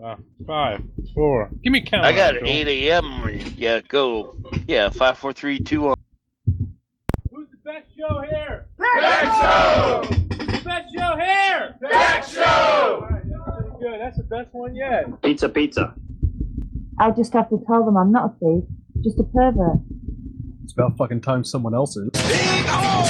5, 4. Give me a count. I got 8 a.m. Yeah, go. Yeah, 5, 4, 3, 2, 1. Who's the best show here? Tech Show! The best show here? Tech Show! Alright, that's pretty good. That's the best one yet. Pizza. I'll just have to tell them I'm not a thief, just a pervert. It's about fucking time someone else is. Big O!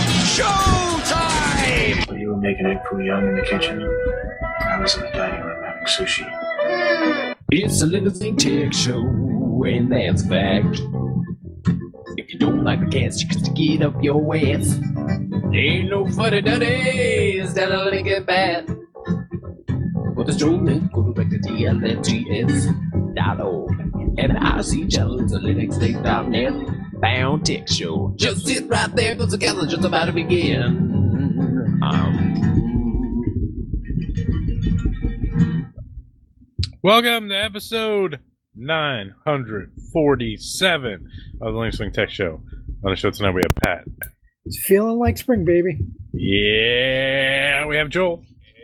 Showtime! You were making egg foo young in the kitchen. I was in the dining room having sushi. It's a Living Tech Show, and that's a fact. If you don't like the cast, you can stick it up your ass. Ain't no funny duddies that'll make it bad. For the strolling, go back to TLNTS.org. And I see channels at linuxtech.net. Bound Tech Show. Just sit right there, cause the calendar just about to begin. Welcome to episode 947 of the Linux Swing Tech Show. On the show tonight we have Pat. It's feeling like spring, baby. Yeah, we have Joel.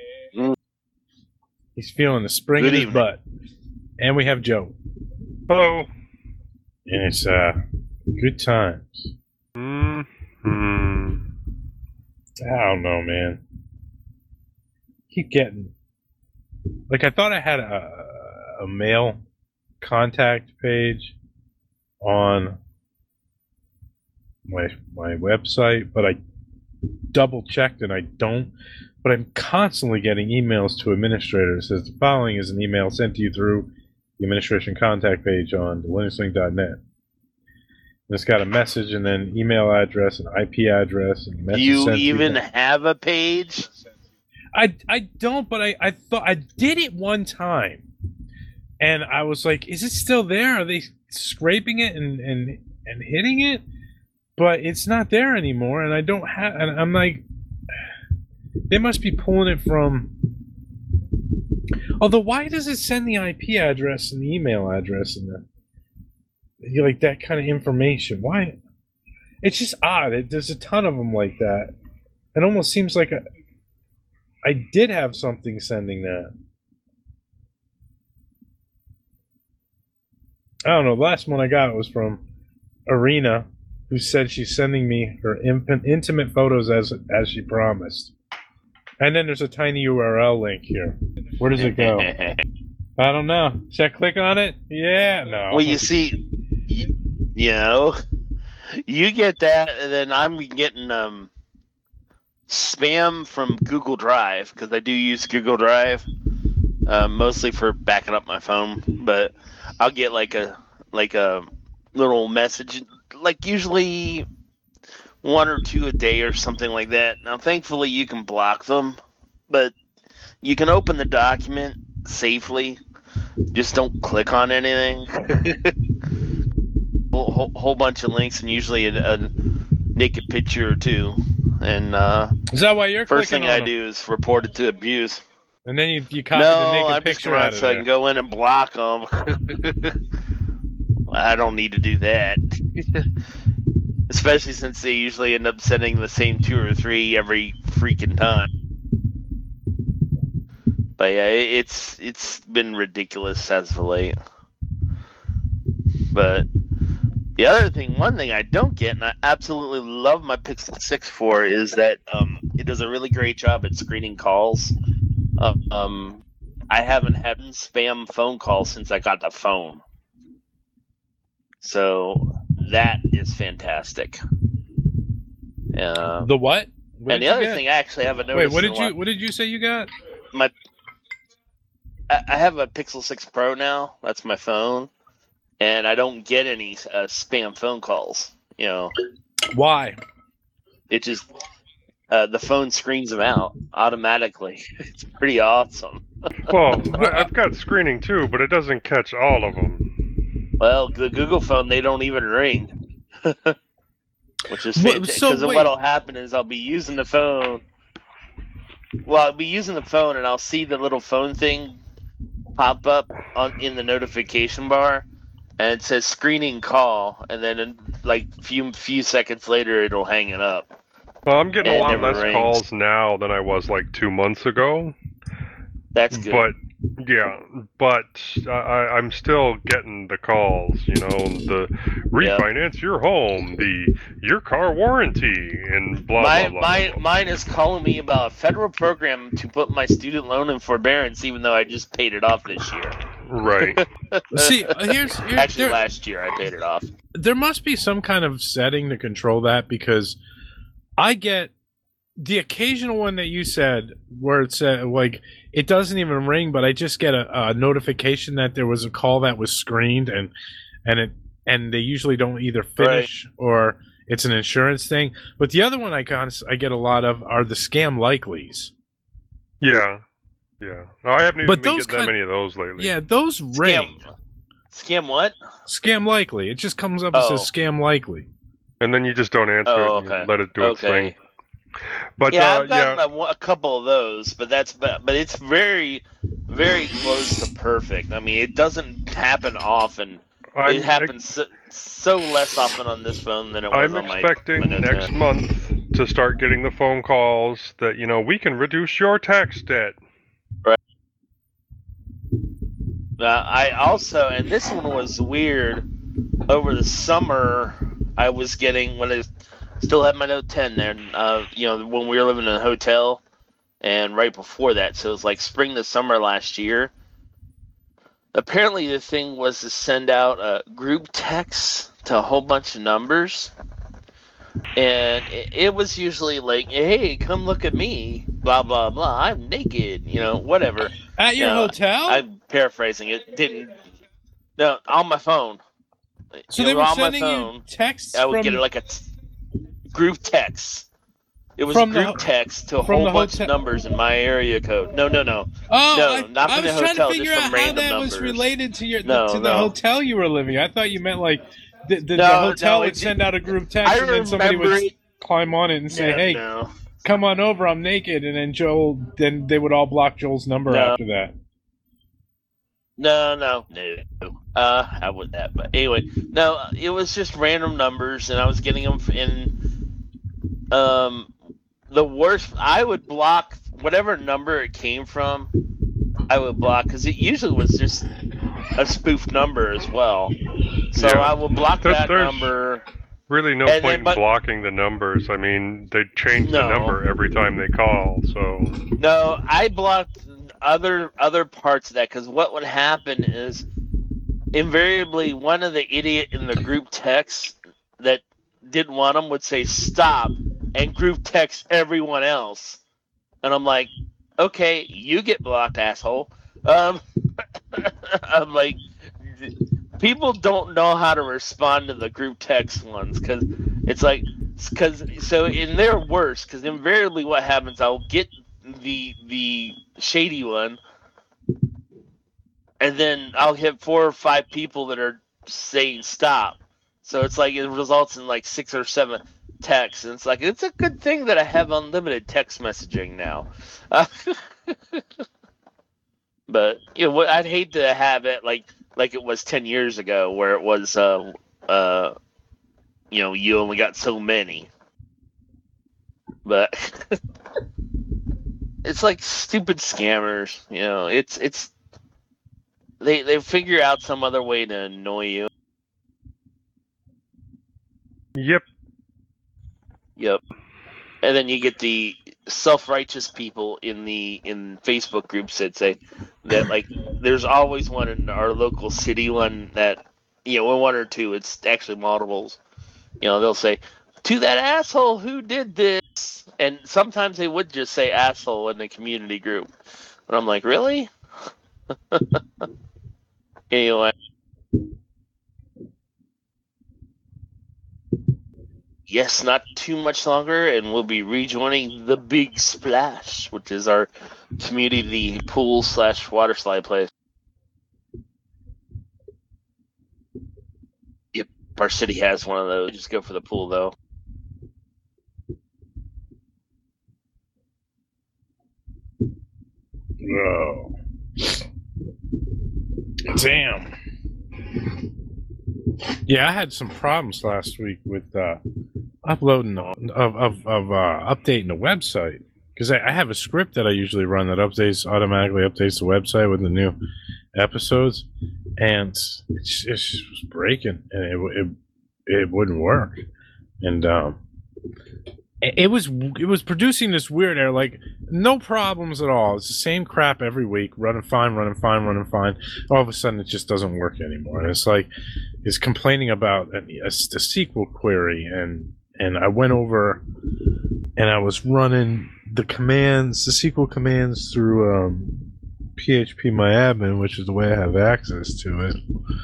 He's feeling the spring Good in his evening. butt. And we have Joe. Hello. And it's good times. I don't know, man. Keep getting... Like, I thought I had a mail contact page on my website, but I double-checked and I don't. But I'm constantly getting emails to administrators. It says the following is an email sent to you through the administration contact page on the linuxlink.net. It's got a message and then email address and IP address and message. Do you sent to even have a page? I don't, but I thought I did it one time, and I was like, "Is it still there? Are they scraping it and hitting it?" But it's not there anymore, and I don't have. And I'm like, they must be pulling it from. Although, why does it send the IP address and the email address and the like that kind of information? Why? It's just odd. There's a ton of them like that. It almost seems like I did have something sending that. I don't know. The last one I got was from Arena, who said she's sending me her intimate photos as she promised. And then there's a tiny URL link here. Where does it go? I don't know. Should I click on it? Yeah, no. Well, you see, you know, you get that, and then I'm getting spam from Google Drive, because I do use Google Drive mostly for backing up my phone. But I'll get like a little message, like usually 1 or 2 a day or something like that. Now, thankfully, you can block them, but you can open the document safely. Just don't click on anything. Whole bunch of links and usually a naked picture or two. And is that why you're first clicking thing on I do is report it to abuse. And then you copy the naked I'm just picture going out out of so I there. can go in and block them. I don't need to do that. Especially since they usually end up sending the same 2 or 3 every freaking time. But yeah, it's been ridiculous as of late. But the other thing, one thing I don't get, and I absolutely love my Pixel 6 for, is that it does a really great job at screening calls. I haven't had spam phone calls since I got the phone. So that is fantastic. The what? And the other thing, I actually haven't noticed. Wait, what did you say you got? I have a Pixel 6 Pro now. That's my phone, and I don't get any spam phone calls. You know why? It just the phone screens them out automatically. It's pretty awesome. Well, I've got screening too, but it doesn't catch all of them. Well, the Google phone, they don't even ring. Which is fantastic, because what'll happen is I'll be using the phone. Well, I'll be using the phone, and I'll see the little phone thing pop up in the notification bar, and it says screening call, and then like few seconds later, it'll hang it up. Well, I'm getting a lot less rings. calls now than I was like 2 months ago. That's good. But Yeah, but I'm still getting the calls, the refinance your home, your car warranty, and blah, blah, blah. Mine is calling me about a federal program to put my student loan in forbearance, even though I just paid it off this year. Right. See, here's Actually, last year I paid it off. There must be some kind of setting to control that, because I get the occasional one that you said where it said, like, it doesn't even ring, but I just get a notification that there was a call that was screened, and they usually don't either finish or it's an insurance thing. But the other one I get a lot of are the scam likelies. Yeah. No, I haven't even been getting that many of those lately. Yeah, those ring. Scam what? Scam likely. It just comes up and says scam likely. And then you just don't answer it and let it do its thing. But I've gotten a couple of those, but it's very, very close to perfect. I mean, it doesn't happen often. It happens so less often on this phone than it was on my. I'm expecting next month to start getting the phone calls that we can reduce your tax debt. Right. I also, and this one was weird. Over the summer, I was getting when I still had my Note 10 there. When we were living in a hotel, and right before that, so it was like spring to summer last year. Apparently, the thing was to send out a group text to a whole bunch of numbers, and it was usually like, "Hey, come look at me," blah blah blah. I'm naked, whatever. At your hotel? I'm paraphrasing it. Didn't. No, on my phone. So they were sending you texts. I would get like a group text. It was a group text to a whole bunch of numbers in my area code. No. Oh, no, not from the hotel. I was trying to figure out how that numbers. was related to the hotel you were living. I thought you meant like the hotel would send out a group text and then somebody would climb on it and say, "Hey, come on over. I'm naked," and then they would all block Joel's number after that. No. I would that, but anyway, no. It was just random numbers, and I was getting them in. The worst, I would block whatever number it came from. I would block because it usually was just a spoof number as well. So I would block that number. Really, no point in blocking the numbers. I mean, they change the number every time they call. So no, I blocked other parts of that because what would happen is invariably one of the idiot in the group text that didn't want them would say stop and group text everyone else, and I'm like, okay, you get blocked, asshole. I'm like, people don't know how to respond to the group text ones because so in their worst, because invariably what happens, I'll get the shady one, and then I'll hit 4 or 5 people that are saying stop. So it's like it results in like 6 or 7 texts, and it's like it's a good thing that I have unlimited text messaging now. But I'd hate to have it like it was 10 years ago, where it was you only got so many. But it's like stupid scammers, it's they figure out some other way to annoy you. Yep. And then you get the self-righteous people in Facebook groups that say that, like, there's always one in our local city one that, one or two, it's actually multiples. They'll say, to that asshole who did this. And sometimes they would just say asshole in the community group. And I'm like, really? Anyway. Yes, not too much longer, and we'll be rejoining the Big Splash, which is our community pool / water slide place. Yep, our city has one of those. Just go for the pool, though. Whoa. Damn. Yeah, I had some problems last week with uploading updating the website. because I have a script that I usually run that automatically updates the website with the new episodes, and it just was breaking, and it wouldn't work, and it was producing this weird error, like no problems at all. It's the same crap every week, running fine. All of a sudden, it just doesn't work anymore, and it's like it's complaining about a SQL query, and I went over and I was running the SQL commands through PHPMyAdmin, which is the way I have access to it,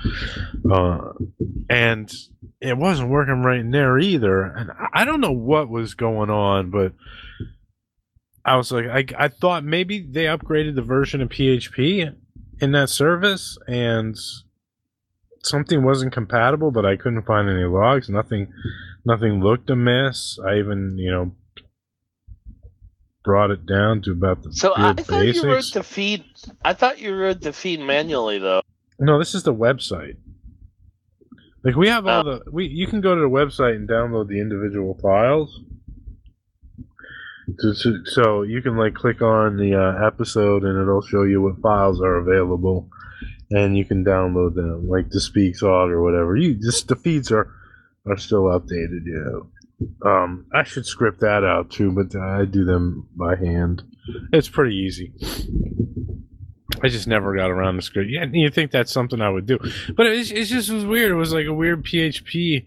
and it wasn't working right in there either. And I don't know what was going on, but I was like, I thought maybe they upgraded the version of PHP in that service, and something wasn't compatible, but I couldn't find any logs. Nothing looked amiss. I even, brought it down to about the So I thought basics. you wrote the feed. I thought you wrote the feed manually, though. No, this is the website. Like we have all you can go to the website and download the individual files. So you can like click on the episode and it'll show you what files are available, and you can download them, like the Speaksaw or whatever. The feeds are still updated, I should script that out too, but I do them by hand. It's pretty easy. I just never got around to script. Yeah, you think that's something I would do, but it just was weird. It was like a weird PHP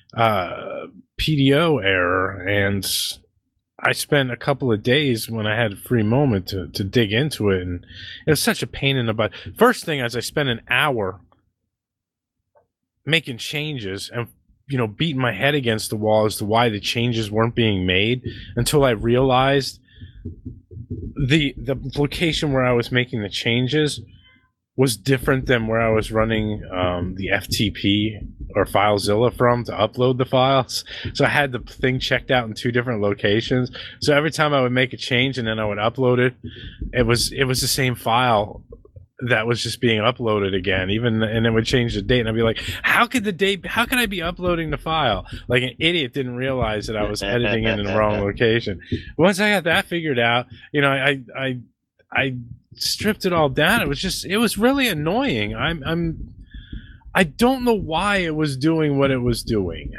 PDO error, and I spent a couple of days when I had a free moment to dig into it, and it was such a pain in the butt. First thing is I spent an hour making changes and beating my head against the wall as to why the changes weren't being made, until I realized the location where I was making the changes was different than where I was running the FTP or FileZilla from to upload the files. So I had the thing checked out in two different locations. So every time I would make a change and then I would upload it, it was the same file that was just being uploaded again, and it would change the date, and I'd be like, how could I be uploading the file? Like an idiot didn't realize that I was editing it in the wrong location. Once I got that figured out, I stripped it all down. It was really annoying. I don't know why it was doing what it was doing.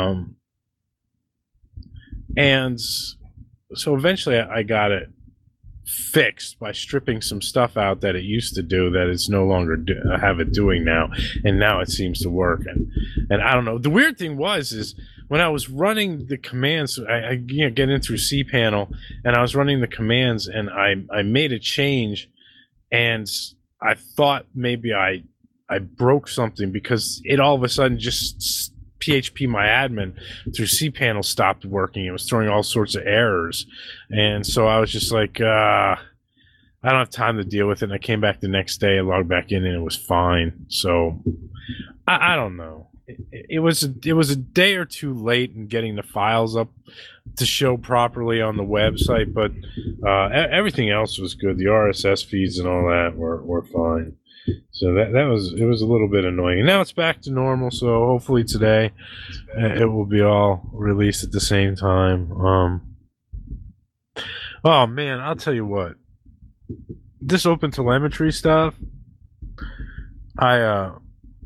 And so eventually I got it fixed by stripping some stuff out that it used to do that it's no longer have it doing now, and now it seems to work. And I don't know. The weird thing is when I was running the commands, I get in through cPanel, and I was running the commands, and I made a change, and I thought maybe I broke something, because it all of a sudden just PHPMyAdmin through cPanel stopped working. It was throwing all sorts of errors, and so I was just like, I don't have time to deal with it. And I came back the next day, I logged back in, and it was fine. So I don't know. It was a day or two late in getting the files up to show properly on the website, but everything else was good. The RSS feeds and all that were fine. So it was a little bit annoying. And now it's back to normal, so hopefully today it will be all released at the same time. Oh man, I'll tell you what. This OpenTelemetry stuff, I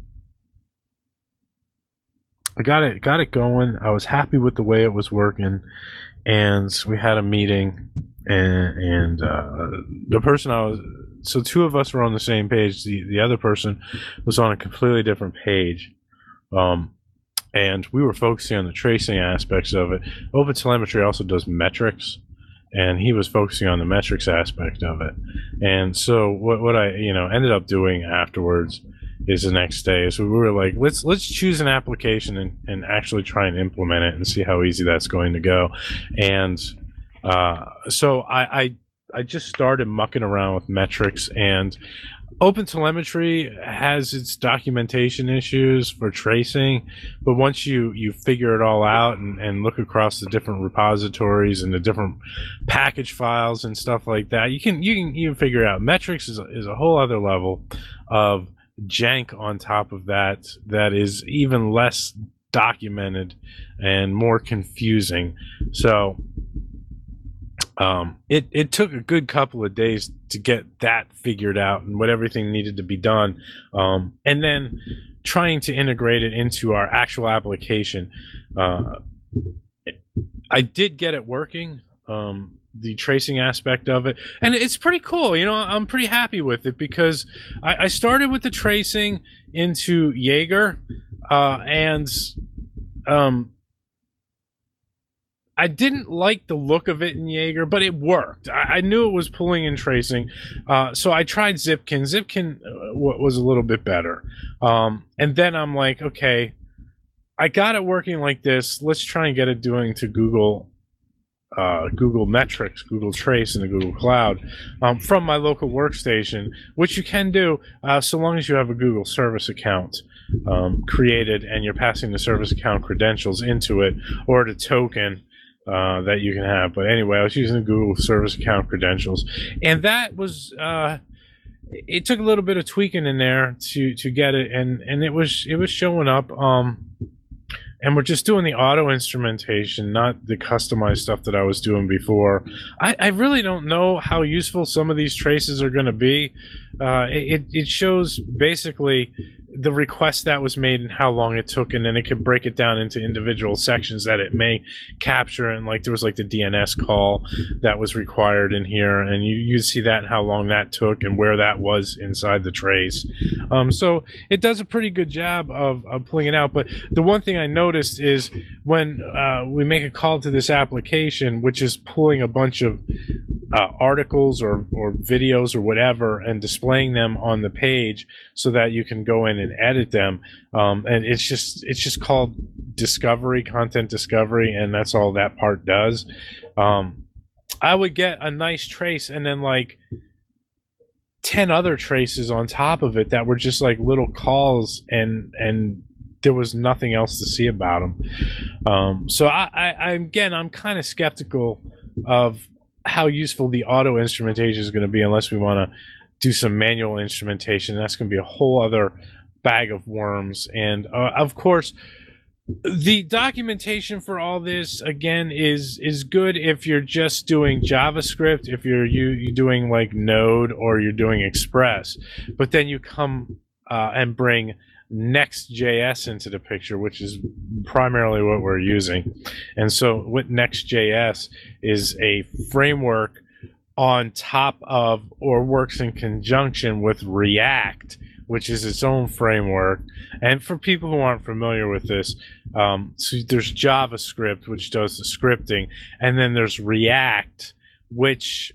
got it going. I was happy with the way it was working, and we had a meeting, and the person so two of us were on the same page. The other person was on a completely different page, and we were focusing on the tracing aspects of it. OpenTelemetry also does metrics, and he was focusing on the metrics aspect of it. And so what I ended up doing afterwards is the next day. So we were like, let's choose an application and actually try and implement it and see how easy that's going to go. And so I just started mucking around with metrics, and OpenTelemetry has its documentation issues for tracing, but once you figure it all out and look across the different repositories and the different package files and stuff like that, you can figure it out. Metrics is a whole other level of jank on top of that is even less documented and more confusing. So It took a good couple of days to get that figured out and what everything needed to be done, and then trying to integrate it into our actual application. I did get it working, the tracing aspect of it, and it's pretty cool. I'm pretty happy with it because I started with the tracing into Jaeger, and I didn't like the look of it in Jaeger, but it worked. I knew it was pulling and tracing, so I tried Zipkin. Zipkin was a little bit better, and then I'm like, okay, I got it working like this. Let's try and get it doing to Google Metrics, Google Trace, and the Google Cloud from my local workstation, which you can do so long as you have a Google Service account created and you're passing the service account credentials into it or the token that you can have. But anyway, I was using the Google Service account credentials, and that was it took a little bit of tweaking in there to get it, and it was showing up. And we're just doing the auto instrumentation, not the customized stuff that I was doing before. I really don't know how useful some of these traces are going to be. It shows basically the request that was made and how long it took, and then it could break it down into individual sections that it may capture. And like there was like the DNS call that was required in here, and you see that and how long that took and where that was inside the trace. So it does a pretty good job of pulling it out. But the one thing I noticed is when we make a call to this application, which is pulling a bunch of articles or videos or whatever and displaying them on the page so that you can go in and edit them, and it's just called discovery, content discovery, and that's all that part does. I would get a nice trace and then like 10 other traces on top of it that were just like little calls, and there was nothing else to see about them. So I'm kind of skeptical of how useful the auto instrumentation is going to be unless we want to do some manual instrumentation. That's going to be a whole other bag of worms. And of course, the documentation for all this again is good if you're just doing JavaScript, if you're doing like Node or you're doing Express, but then you come and bring Next.js into the picture, which is primarily what we're using. And so what Next.js is a framework on top of or works in conjunction with React, which is its own framework. And for people who aren't familiar with this, so there's JavaScript, which does the scripting, and then there's React, which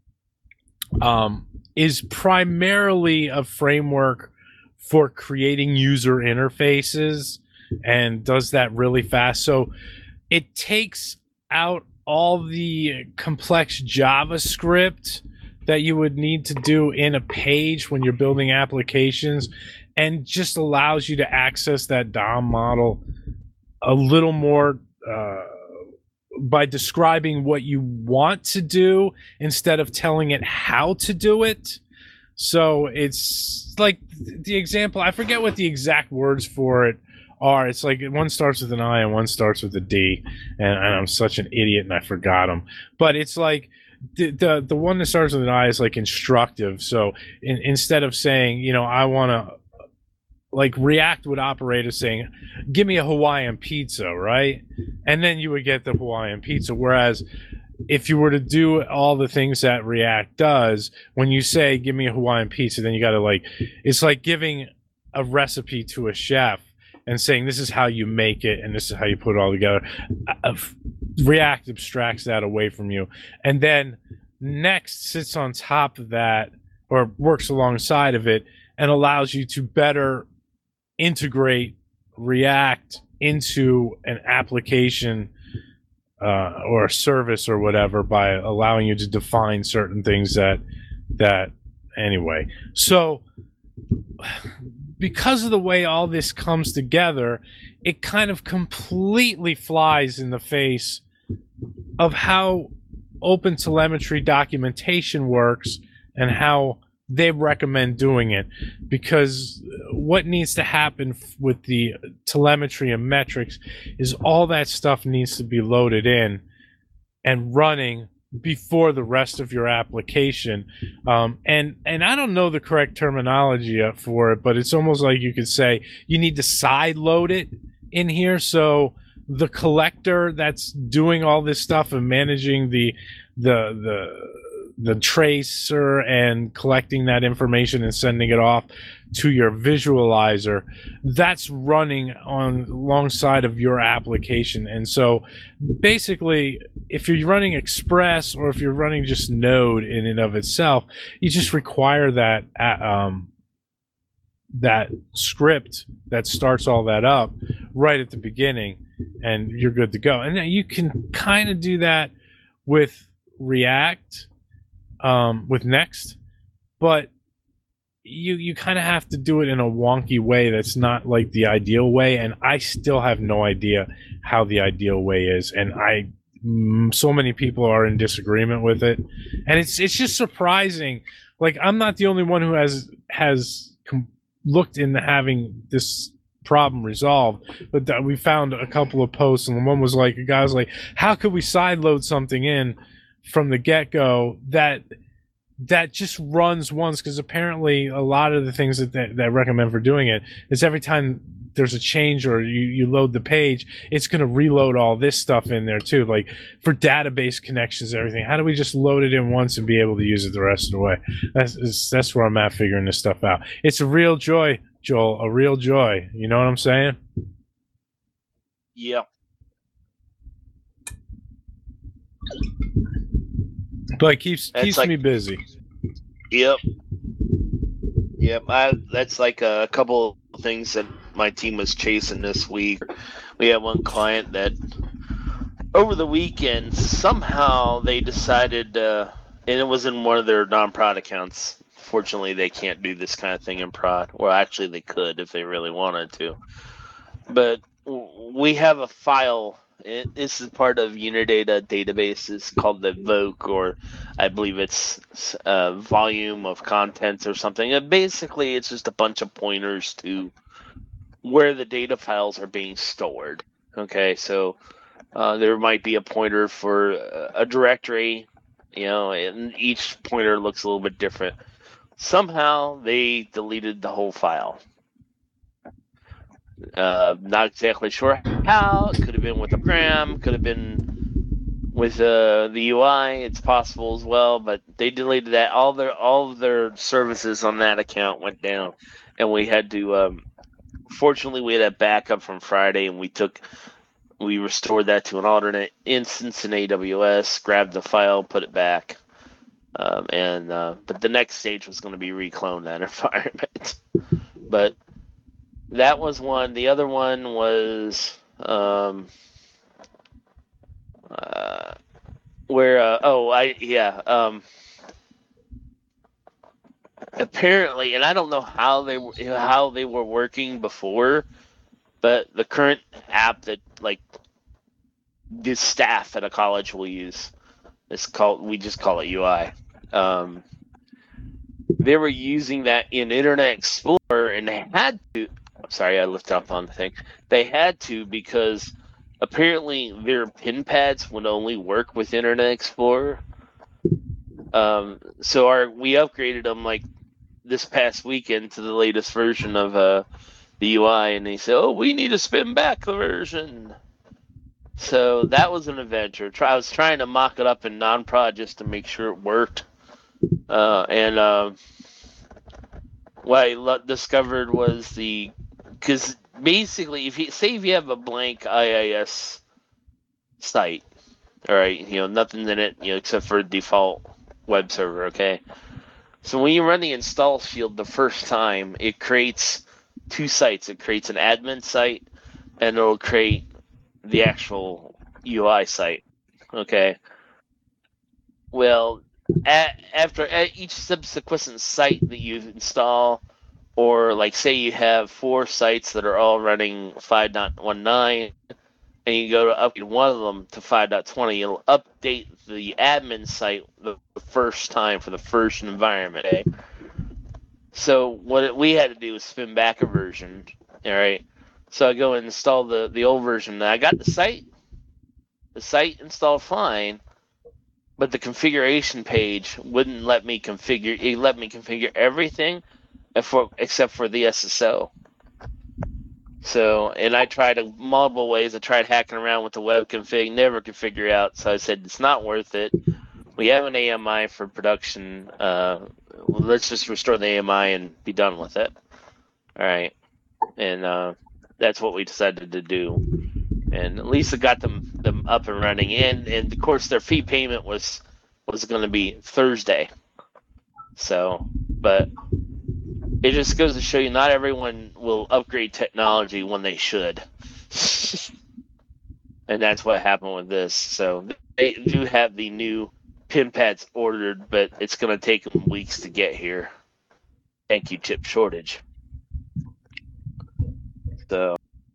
is primarily a framework for creating user interfaces and does that really fast. So it takes out all the complex JavaScript that you would need to do in a page when you're building applications, and just allows you to access that DOM model a little more by describing what you want to do instead of telling it how to do it. So it's like the example, I forget what the exact words for it are. It's like one starts with an I and one starts with a D, and I'm such an idiot and I forgot them. But it's like the one that starts with an I is like instructive. So instead of saying, I want to, like React would operate as saying, give me a Hawaiian pizza, right? And then you would get the Hawaiian pizza. Whereas if you were to do all the things that React does, when you say, give me a Hawaiian pizza, then you got to it's like giving a recipe to a chef and saying, this is how you make it and this is how you put it all together. React abstracts that away from you. And then Next sits on top of that or works alongside of it and allows you to better integrate React into an application or a service or whatever by allowing you to define certain things that anyway. So because of the way all this comes together, it kind of completely flies in the face of how OpenTelemetry documentation works and how they recommend doing it. Because what needs to happen with the telemetry and metrics is all that stuff needs to be loaded in and running before the rest of your application. And I don't know the correct terminology for it, but it's almost like you could say you need to side load it in here. So the collector that's doing all this stuff and managing the tracer and collecting that information and sending it off to your visualizer, that's running on alongside of your application. And so basically, if you're running Express or if you're running just Node in and of itself, you just require that that script that starts all that up right at the beginning, and you're good to go. And you can kind of do that with React, with Next, but you kind of have to do it in a wonky way that's not like the ideal way, and I still have no idea how the ideal way is, and so many people are in disagreement with it, and it's just surprising. Like, I'm not the only one who has looked into having this problem resolved, but that we found a couple of posts, and one was like, a guy was like, how could we sideload something in from the get-go that just runs once? Because apparently a lot of the things that recommend for doing it is every time there's a change or you load the page, it's going to reload all this stuff in there too, like for database connections and everything. How do we just load it in once and be able to use it the rest of the way? That's where I'm at, figuring this stuff out. It's a real joy, Joel, a real joy. You know what I'm saying? Yep. But it keeps me busy. Yep. That's like a couple of things that my team was chasing this week. We had one client that over the weekend somehow they decided, and it was in one of their non-prod accounts. Fortunately, they can't do this kind of thing in prod. Well, actually, they could if they really wanted to. But we have a file. This is part of Unidata databases called the VOC, or I believe it's volume of contents or something. And basically, it's just a bunch of pointers to where the data files are being stored. Okay, so there might be a pointer for a directory, and each pointer looks a little bit different. Somehow, they deleted the whole file. Not exactly sure how. It could have been with a program, could have been with the UI. It's possible as well, but they deleted that. All of their services on that account went down, and we had to. Fortunately, we had a backup from Friday, and we restored that to an alternate instance in AWS. Grabbed the file, put it back, but the next stage was going to be reclone that environment, but. That was one. The other one was apparently, and I don't know how they were working before, but the current app that like the staff at a college will use we just call it UI. They were using that in Internet Explorer, and they had to. Sorry, I lifted up on the thing. They had to because apparently their pin pads would only work with Internet Explorer. So we upgraded them like this past weekend to the latest version of the UI, and they said, "Oh, we need to spin back the version." So that was an adventure. I was trying to mock it up in non-prod just to make sure it worked, what I discovered was because basically, if you have a blank IIS site, all right, nothing in it, except for a default web server, okay. So when you run the install field the first time, it creates two sites. It creates an admin site, and it'll create the actual UI site, okay. Well, after each subsequent site that you install, or like say you have 4 sites that are all running 5.19, and you go to update one of them to 5.20, it'll update the admin site the first time for the first environment. Okay? So what we had to do was spin back a version. All right. So I go and install the old version. Now I got the site installed fine, but the configuration page wouldn't let me configure. It let me configure everything except for the SSO. So, and I tried multiple ways. I tried hacking around with the web config, never could figure out. So I said, it's not worth it. We have an AMI for production. Let's just restore the AMI and be done with it. All right. And that's what we decided to do. And at least it got them up and running. And of course, their fee payment was going to be Thursday. So, but it just goes to show you not everyone will upgrade technology when they should. And that's what happened with this. So they do have the new pin pads ordered, but it's going to take them weeks to get here. Thank you, chip shortage. So,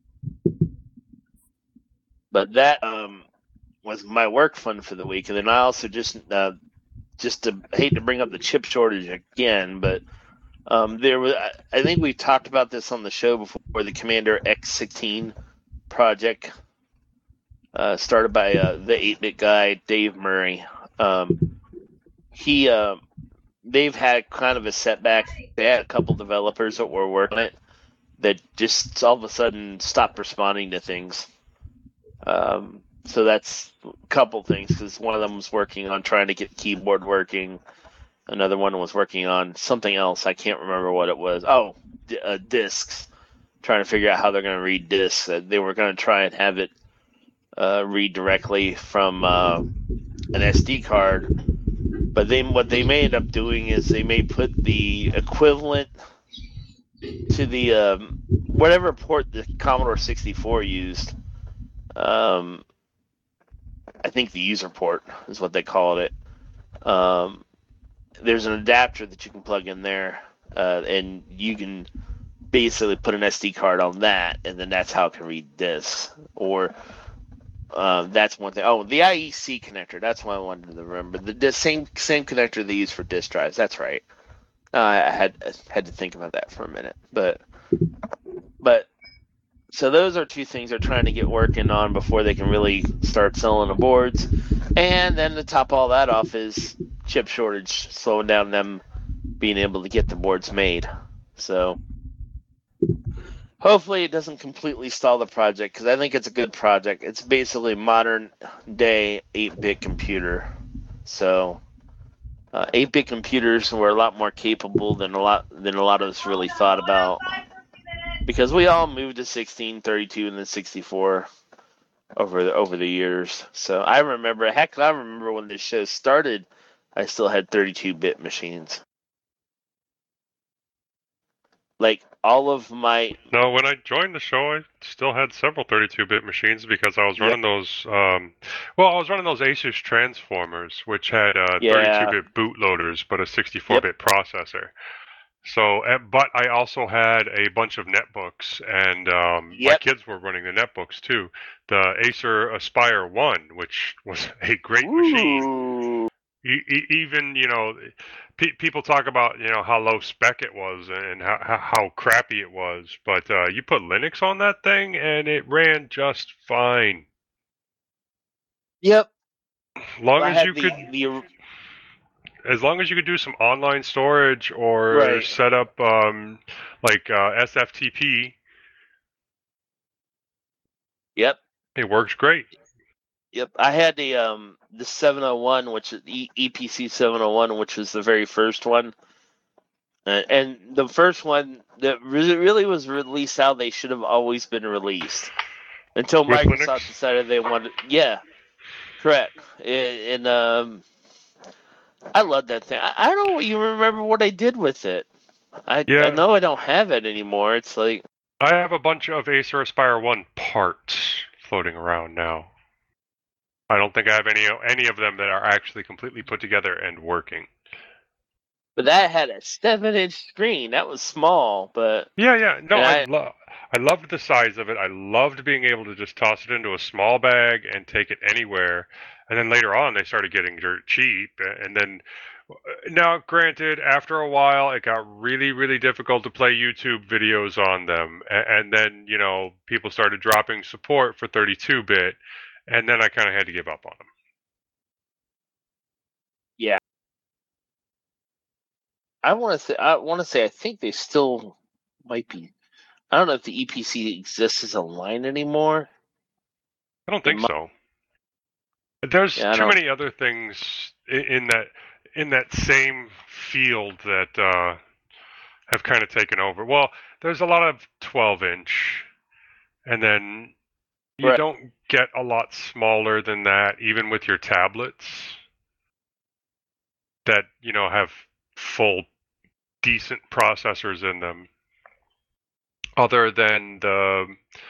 but that was my work fun for the week. And then I also just to hate to bring up the chip shortage again, but there was, I think we talked about this on the show before, the Commander X16 project started by the 8-bit guy, Dave Murray. They've had kind of a setback. They had a couple developers that were working on it that just all of a sudden stopped responding to things. So that's a couple things, because one of them was working on trying to get the keyboard working. Another one was working on something else. I can't remember what it was. Oh, discs. Trying to figure out how they're going to read discs. They were going to try and have it read directly from an SD card. But what they may end up doing is they may put the equivalent to the whatever port the Commodore 64 used. I think the user port is what they called it. There's an adapter that you can plug in there, and you can basically put an SD card on that, and then that's how it can read discs. Or that's one thing. Oh, the IEC connector. That's what I wanted to remember. The same connector they use for disk drives. That's right. I had to think about that for a minute, but so those are two things they're trying to get working on before they can really start selling the boards. And then to top all that off is chip shortage slowing down them being able to get the boards made. So hopefully it doesn't completely stall the project, because I think it's a good project. It's basically modern day 8-bit computer. So 8-bit computers were a lot more capable than a lot of us really thought about, because we all moved to 16, 32, and then 64 over the years. So I remember when this show started, I still had 32-bit machines. Like all of my... No, when I joined the show, I still had several 32-bit machines, because I was running those... I was running those Asus Transformers, which had 32-bit bootloaders, but a 64-bit processor. So, but I also had a bunch of netbooks, and my kids were running the netbooks too. The Acer Aspire 1, which was a great machine. Even, people talk about, how low spec it was and how crappy it was, but you put Linux on that thing and it ran just fine. Yep. As long as you could do some online storage or set up SFTP. Yep. It works great. Yep. I had the 701, which is EPC 701, which was the very first one. And the first one that really was released how they should have always been released. Until With Microsoft Linux? decided they wanted... Yeah. Correct. And I love that thing. I don't even remember what I did with it. I know I don't have it anymore. It's like... I have a bunch of Acer Aspire 1 parts floating around now. I don't think I have any of them that are actually completely put together and working. But that had a 7-inch screen. That was small, but... Yeah. No, I loved the size of it. I loved being able to just toss it into a small bag and take it anywhere. And then later on, they started getting dirt cheap. And then, now granted, after a while, it got really, really difficult to play YouTube videos on them. And then, people started dropping support for 32-bit. And then I kind of had to give up on them. I want to say I think they still might be. I don't know if the EPC exists as a line anymore. I don't think so. There's Yeah, too many other things in that same field that have kind of taken over. Well, there's a lot of 12-inch, and then you Right. don't get a lot smaller than that, even with your tablets that have full decent processors in them. Other than the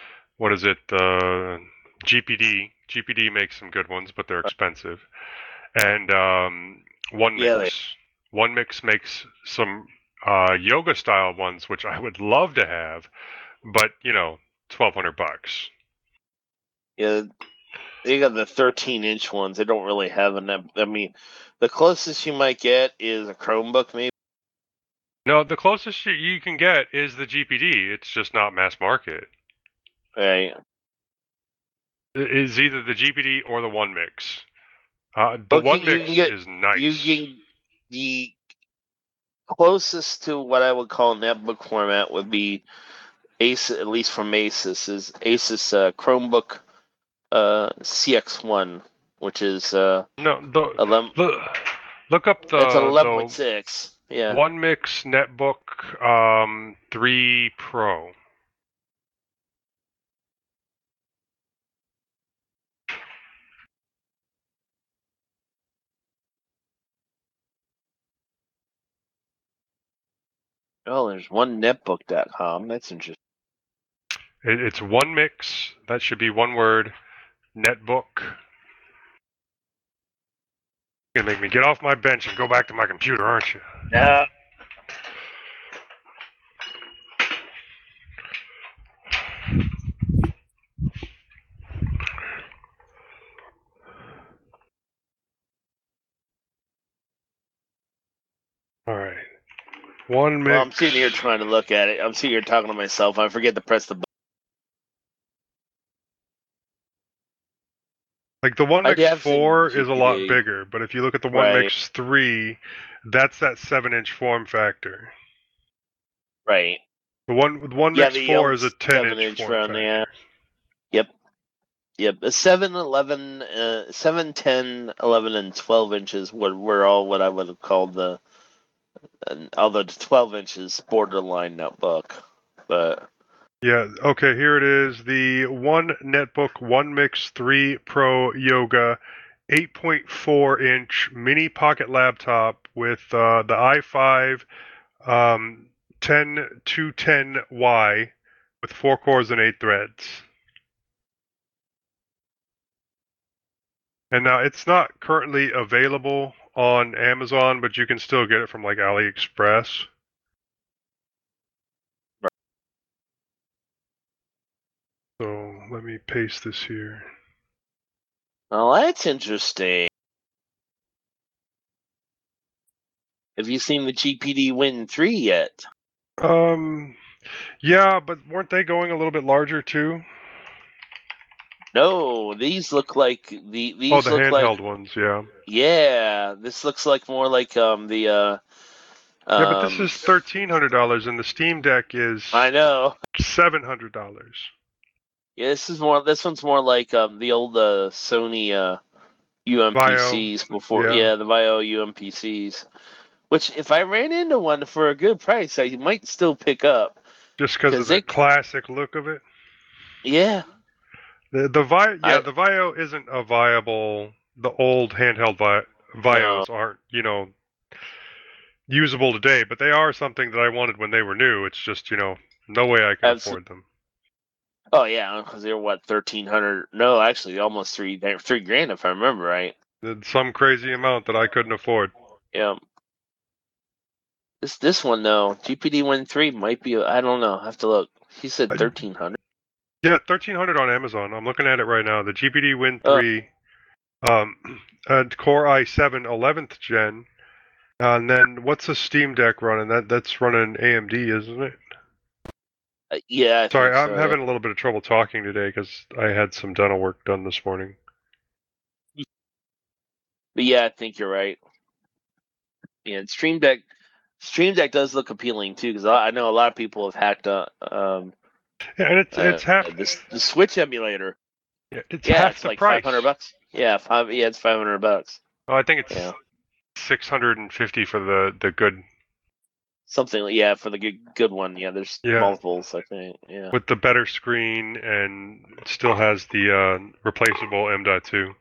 GPD. GPD makes some good ones, but they're expensive. And One Mix. One Mix makes some yoga style ones, which I would love to have, but $1,200. Yeah, they got the 13-inch ones. They don't really have enough. I mean, the closest you might get is a Chromebook, maybe. No, the closest you can get is the GPD. It's just not mass market. Right. It is either the GPD or the One Mix. The One Mix is nice. The closest to what I would call netbook format would be Asus, at least from Asus, is Asus Chromebook CX1, which is look up the. It's 11.6. Yeah. One Mix Netbook 3 Pro. Oh, there's onenetbook.com. That's interesting. It's One Mix. That should be one word. Netbook. You're gonna make me get off my bench and go back to my computer, aren't you? Yeah. All right. One Mix. Well, I'm sitting here trying to look at it. I'm sitting here talking to myself. I forget to press the button. Like the One Mix 4 is a lot bigger, but if you look at the One Mix 3, that's that 7-inch form factor. Right. The One Mix 4 is a 10-inch form factor. Yeah. Yep. A 7, 11, 7, 10, 11, and 12 inches were all what I would have called the. Although 12 inches borderline notebook, but. Yeah, okay, here it is. The One Netbook One Mix 3 Pro Yoga 8.4-inch mini pocket laptop with the i5 10210Y with 4 cores and 8 threads. And now it's not currently available on Amazon, but you can still get it from like AliExpress. So let me paste this here. Oh, that's interesting. Have you seen the GPD Win 3 yet? Yeah, but weren't they going a little bit larger too? No, these look like these. Oh, the look handheld like, ones, yeah. Yeah, this looks like more like the. Yeah, but this is $1,300, and the Steam Deck is. I know. $700. Yeah, this one's more like the old Sony UMPCs before. Yeah, the Vio UMPCs. Which, if I ran into one for a good price, I might still pick up. Just because of the classic look of it. Yeah. The Vio isn't a viable. The old handheld Vios aren't, usable today, but they are something that I wanted when they were new. It's just, no way I can afford them. Oh yeah, because they were what, 1,300? No, actually, almost $3,000 if I remember right. Some crazy amount that I couldn't afford. Yeah. This one though, GPD Win 3 might be. I don't know. I have to look. He said 1,300. Yeah, 1,300 on Amazon. I'm looking at it right now. The GPD Win 3, Core i7 11th gen, and then what's the Steam Deck running? That's running AMD, isn't it? Yeah. Sorry, I'm having a little bit of trouble talking today because I had some dental work done this morning. But yeah, I think you're right. Yeah, Stream Deck. Stream Deck does look appealing too, because I know a lot of people have hacked and it's half the Switch emulator. It's Yeah, half it's the like price. $500. Yeah, it's $500. Oh, I think it's Yeah. 650 for the good Something, for the good one. Yeah, there's multiples, I think. Yeah. with the better screen and still has the replaceable M.2. To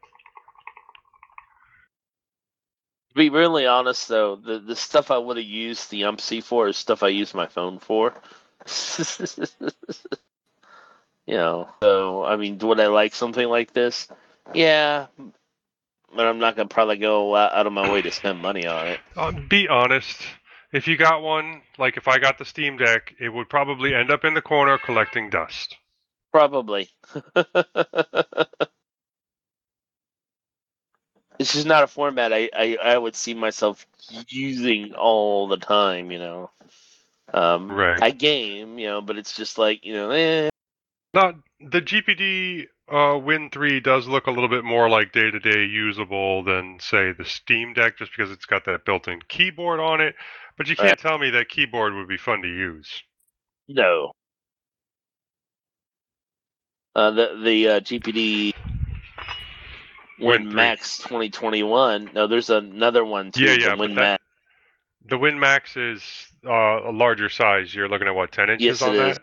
be really honest, though, the stuff I would have used the UMC for is stuff I use my phone for. So I mean, would I like something like this? Yeah, but I'm not gonna probably go out of my way to spend money on it. Be honest. If you got one, like if I got the Steam Deck, it would probably end up in the corner collecting dust. Probably. It's just not a format I would see myself using all the time, Right. I game, but it's just like, Now, the GPD Win 3 does look a little bit more like day-to-day usable than, say, the Steam Deck, just because it's got that built-in keyboard on it. But you can't tell me that keyboard would be fun to use. No. The GPD Win Max 2021. No, there's another one too. Yeah, the Win Max. The Win Max is a larger size. You're looking at what, 10 inches on that?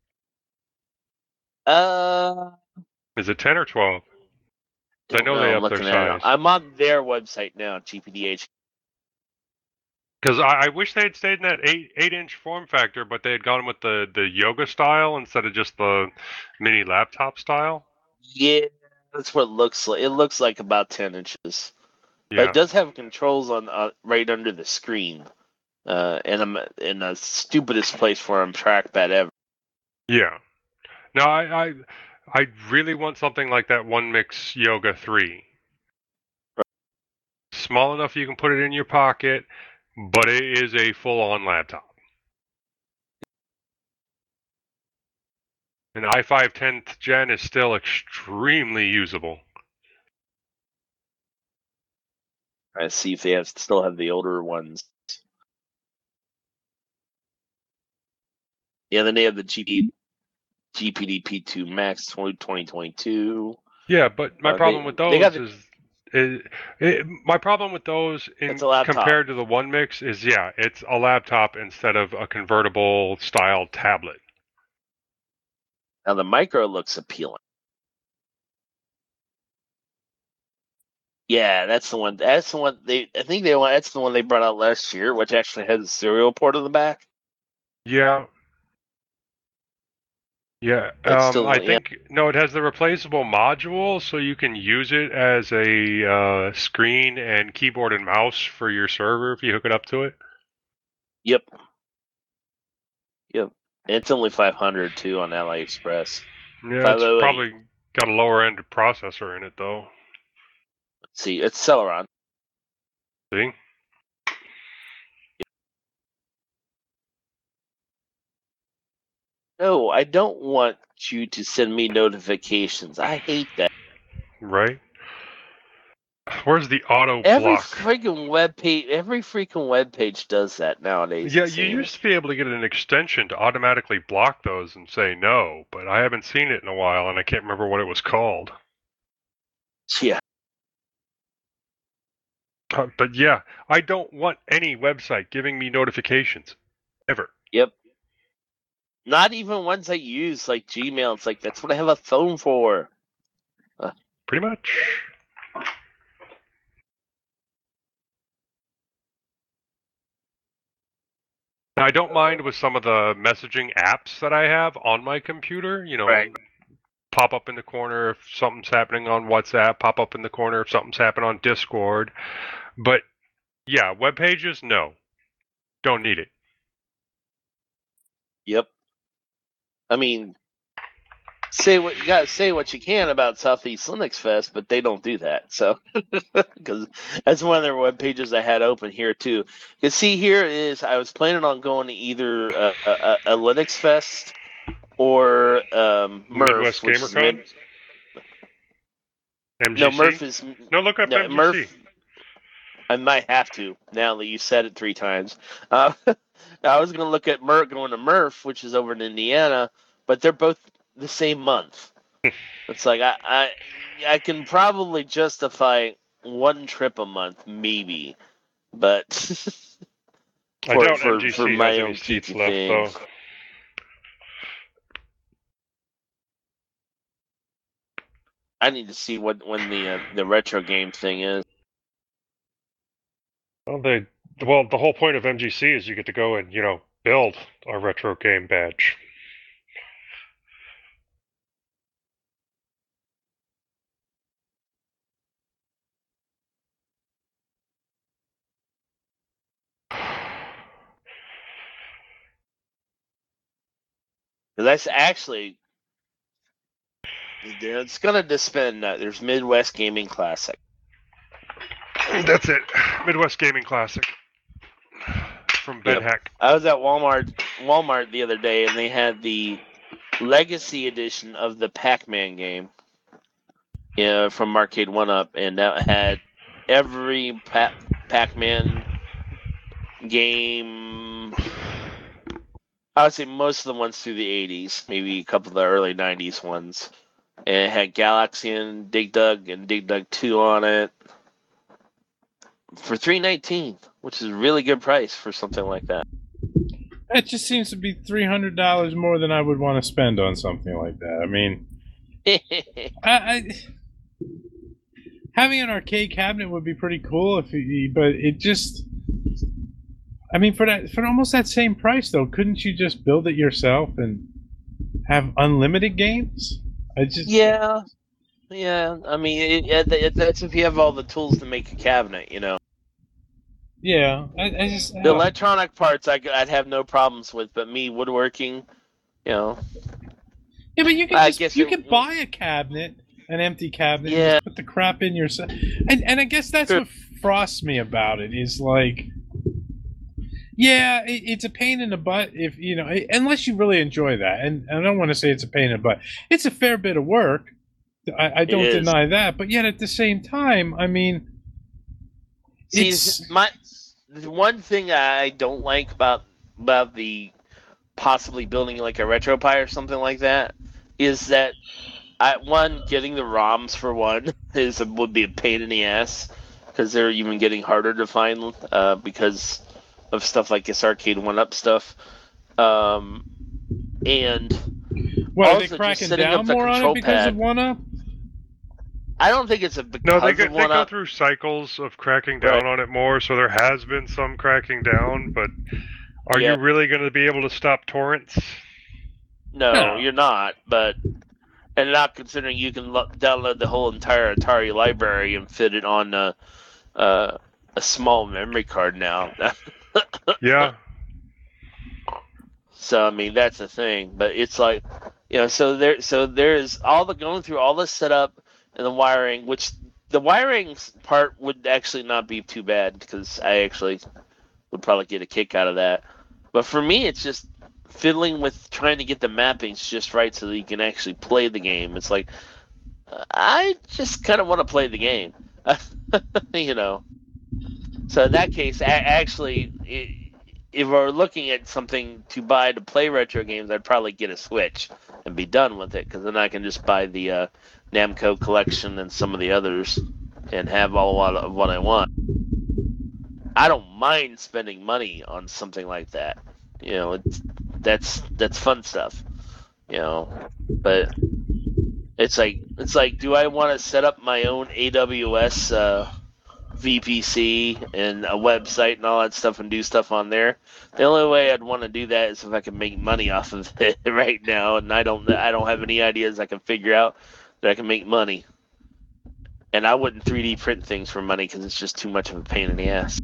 Is it 10 or 12? I know they up their size. I'm on their website now, GPDH. Because I wish they had stayed in that 8-inch form factor, but they had gone with the Yoga style instead of just the mini laptop style. Yeah, that's what it looks like. It looks like about 10 inches. Yeah. But it does have controls on right under the screen. And I'm in the stupidest place for a trackpad ever. Yeah. Now, I really want something like that One Mix Yoga 3. Right. Small enough you can put it in your pocket, but it is a full-on laptop. An i5 10th Gen is still extremely usable. I see if they still have the older ones. Yeah, then they have the GPD P2 Max 2022. Yeah, but my problem with those my problem with those compared to the One Mix is, it's a laptop instead of a convertible style tablet. Now the Micro looks appealing. Yeah, that's the one. That's the one that's the one they brought out last year, which actually has a serial port on the back. Yeah. Yeah, I think no. It has the replaceable module, so you can use it as a screen and keyboard and mouse for your server if you hook it up to it. Yep. And it's only $500 too on AliExpress. Yeah, it's probably got a lower end processor in it though. Let's see, it's Celeron. See. No, I don't want you to send me notifications. I hate that. Right? Where's the auto block? Every freaking web page does that nowadays. Yeah, you used to be able to get an extension to automatically block those and say no, but I haven't seen it in a while, and I can't remember what it was called. Yeah. But yeah, I don't want any website giving me notifications. Ever. Yep. Not even ones I use, like Gmail. It's like, that's what I have a phone for. Pretty much. Now, I don't mind with some of the messaging apps that I have on my computer. Pop up in the corner if something's happening on WhatsApp, pop up in the corner if something's happening on Discord. But, yeah, web pages, no. Don't need it. Yep. I mean, say what you can about Southeast Linux Fest, but they don't do that. So, because that's one of their web pages I had open here too. You see, here is I was planning on going to either a Linux Fest or Murph. MGC? No, Murph is no. Look up MGC. I might have to now that you said it 3 times. I was going to look at going to Murph, which is over in Indiana, but they're both the same month. It's like I can probably justify one trip a month, maybe, but I doubt MGC has any seats left, though. I need to see when the retro game thing is. Well, the whole point of MGC is you get to go and build a retro game badge. That's actually, it's gonna depend. There's Midwest Gaming Classic. That's it. Midwest Gaming Classic from Ben Heck. I was at Walmart the other day, and they had the Legacy Edition of the Pac-Man game, from Arcade 1-Up, and that had every Pac-Man game. I would say most of the ones through the 80s, maybe a couple of the early 90s ones. And it had Galaxian, Dig Dug, and Dig Dug 2 on it for $319, which is a really good price for something like that. It just seems to be $300 more than I would want to spend on something like that. I mean, having an arcade cabinet would be pretty cool but it just. I mean, for almost that same price, though, couldn't you just build it yourself and have unlimited games? Yeah. I mean, that's if you have all the tools to make a cabinet, Yeah, the electronic parts I'd have no problems with, but me woodworking, Yeah, but you can buy a cabinet, an empty cabinet, and just put the crap in yourself. And I guess that's what frosts me about it is like. Yeah, it's a pain in the butt if unless you really enjoy that, and I don't want to say it's a pain in the butt. It's a fair bit of work. I don't deny that, but yet at the same time, I mean, the one thing I don't like about the possibly building like a RetroPie or something like that is that getting the ROMs for one would be a pain in the ass because they're even getting harder to find because of stuff like this Arcade 1-Up stuff. And are they cracking down more on it because of 1-Up? I don't think it's they go through cycles of cracking down on it more, so there has been some cracking down, but are you really going to be able to stop torrents? No, you're not, and not considering you can download the whole entire Atari library and fit it on a small memory card now. Yeah. So I mean that's the thing, but it's like so there's going through all the setup and the wiring, which the wiring part would actually not be too bad because I actually would probably get a kick out of that. But for me, it's just fiddling with trying to get the mappings just right so that you can actually play the game. It's like I just kind of want to play the game, So in that case, actually, if we're looking at something to buy to play retro games, I'd probably get a Switch and be done with it, because then I can just buy the Namco collection and some of the others and have a lot of what I want. I don't mind spending money on something like that. That's fun stuff. But it's like, do I want to set up my own AWS VPC and a website and all that stuff and do stuff on there? The only way I'd want to do that is if I can make money off of it right now, and I don't have any ideas I can figure out that I can make money. And I wouldn't 3D print things for money because it's just too much of a pain in the ass.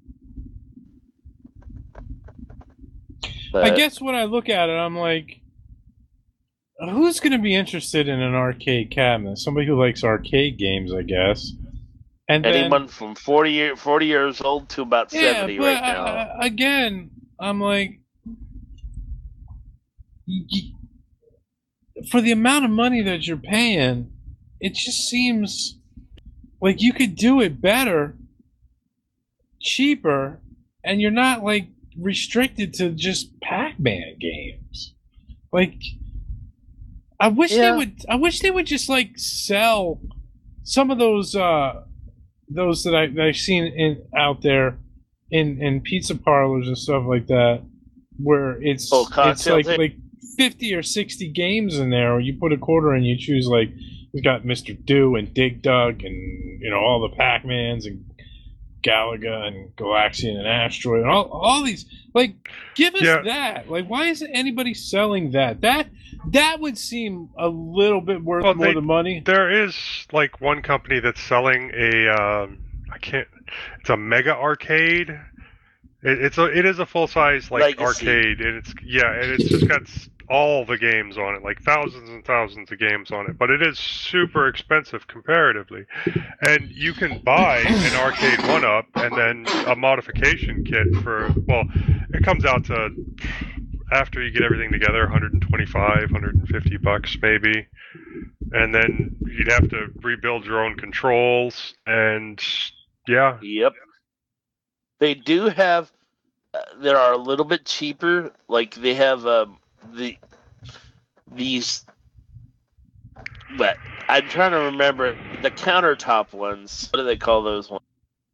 But I guess when I look at it, I'm like, who's going to be interested in an arcade cabinet? Somebody who likes arcade games, I guess. And anyone from 40 years old to about 70 right now. Again, I'm like, for the amount of money that you're paying, it just seems like you could do it better cheaper, and you're not like restricted to just Pac-Man games. Like, I wish they would just like sell some of those that I've seen out there in pizza parlors and stuff like that, where it's like 50 or 60 games in there, or you put a quarter in, you choose like we've got Mr. Do and Dig Dug and all the Pac-Mans and Galaga and Galaxian and Asteroid and all these, like, give us that. Like, why isn't anybody selling that? That would seem a little bit worth more than money. There is like one company that's selling it's a Mega Arcade. It is a full size like Legacy. arcade, and it's just got all the games on it, like thousands and thousands of games on it. But it is super expensive comparatively, and you can buy an arcade 1-up and then a modification kit for it comes out to, after you get everything together, $125, $150 maybe, and then you'd have to rebuild your own controls and. Yeah. Yep. They do have. They are a little bit cheaper. Like they have these. But I'm trying to remember the countertop ones. What do they call those ones?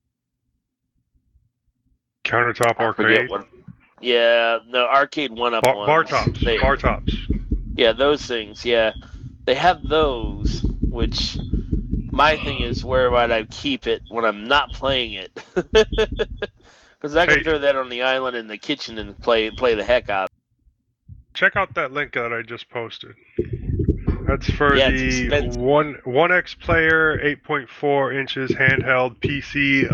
Countertop arcade. Yeah, no arcade 1-up ones. Bar tops. Bar tops. Yeah, those things. Yeah, they have those. Which my thing is, where would I keep it when I'm not playing it? Because I can throw that on the island in the kitchen and play the heck out of it. Check out that link that I just posted. That's for the 1X player, 8.4 inches handheld PC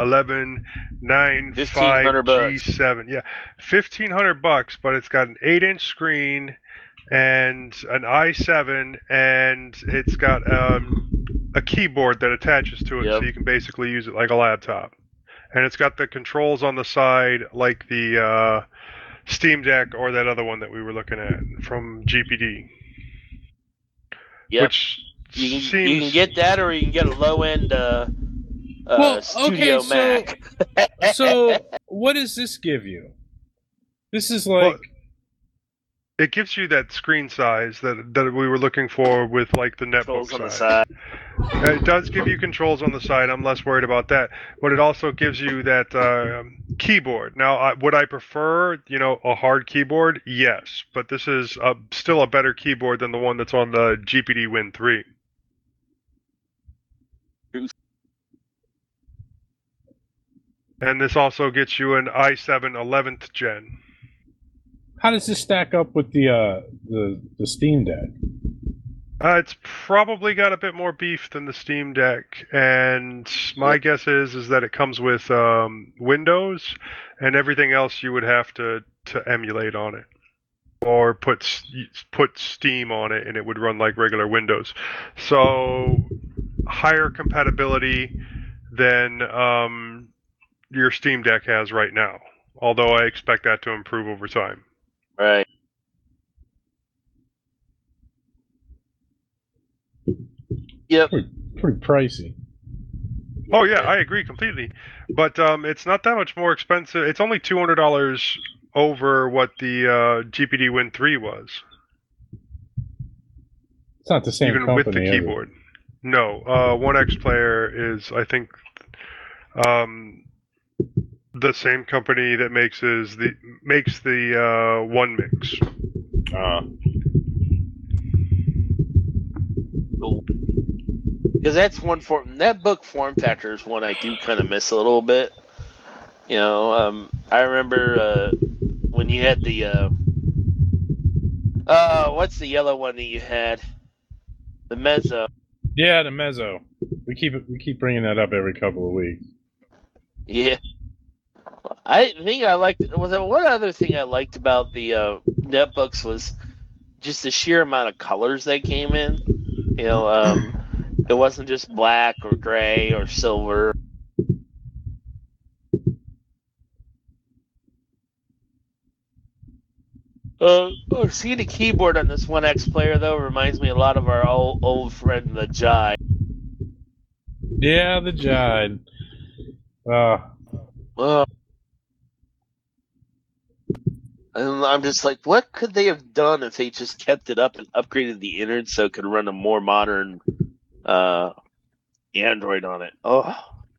1195 G7. Yeah, $1,500, but it's got an 8-inch screen and an i7, and it's got a keyboard that attaches to it, so you can basically use it like a laptop. And it's got the controls on the side, like the Steam Deck or that other one that we were looking at from GPD. Yep. Which you can get that, or you can get a low-end Studio Mac. So what does this give you? This is like... It gives you that screen size that we were looking for with like the netbook controls on the side. It does give you controls on the side. I'm less worried about that. But it also gives you that keyboard. Now, would I prefer, a hard keyboard? Yes, but this is still a better keyboard than the one that's on the GPD Win 3. And this also gets you an i7 11th gen. How does this stack up with the Steam Deck? It's probably got a bit more beef than the Steam Deck, and my guess is that it comes with Windows, and everything else you would have to emulate on it, or put Steam on it, and it would run like regular Windows. So higher compatibility than your Steam Deck has right now, although I expect that to improve over time. Right. Yep. Pretty pricey. Oh yeah, I agree completely. But it's not that much more expensive. It's only $200 over what the GPD Win 3 was. It's not the same even company, with the keyboard. No, 1X Player is, I think, the same company that makes the One Mix. Cool. Because that's that book form factor is one I do kind of miss a little bit. I remember when you had the what's the yellow one that you had? The Mezzo. Yeah, the Mezzo. We keep bringing that up every couple of weeks. Yeah. I think I liked. One other thing I liked about the netbooks was just the sheer amount of colors that came in. It wasn't just black or gray or silver. Seeing the keyboard on this 1X player though reminds me a lot of our old friend the Jide. Yeah, the Jide. Well, and I'm just like, what could they have done if they just kept it up and upgraded the innards so it could run a more modern Android on it? Oh.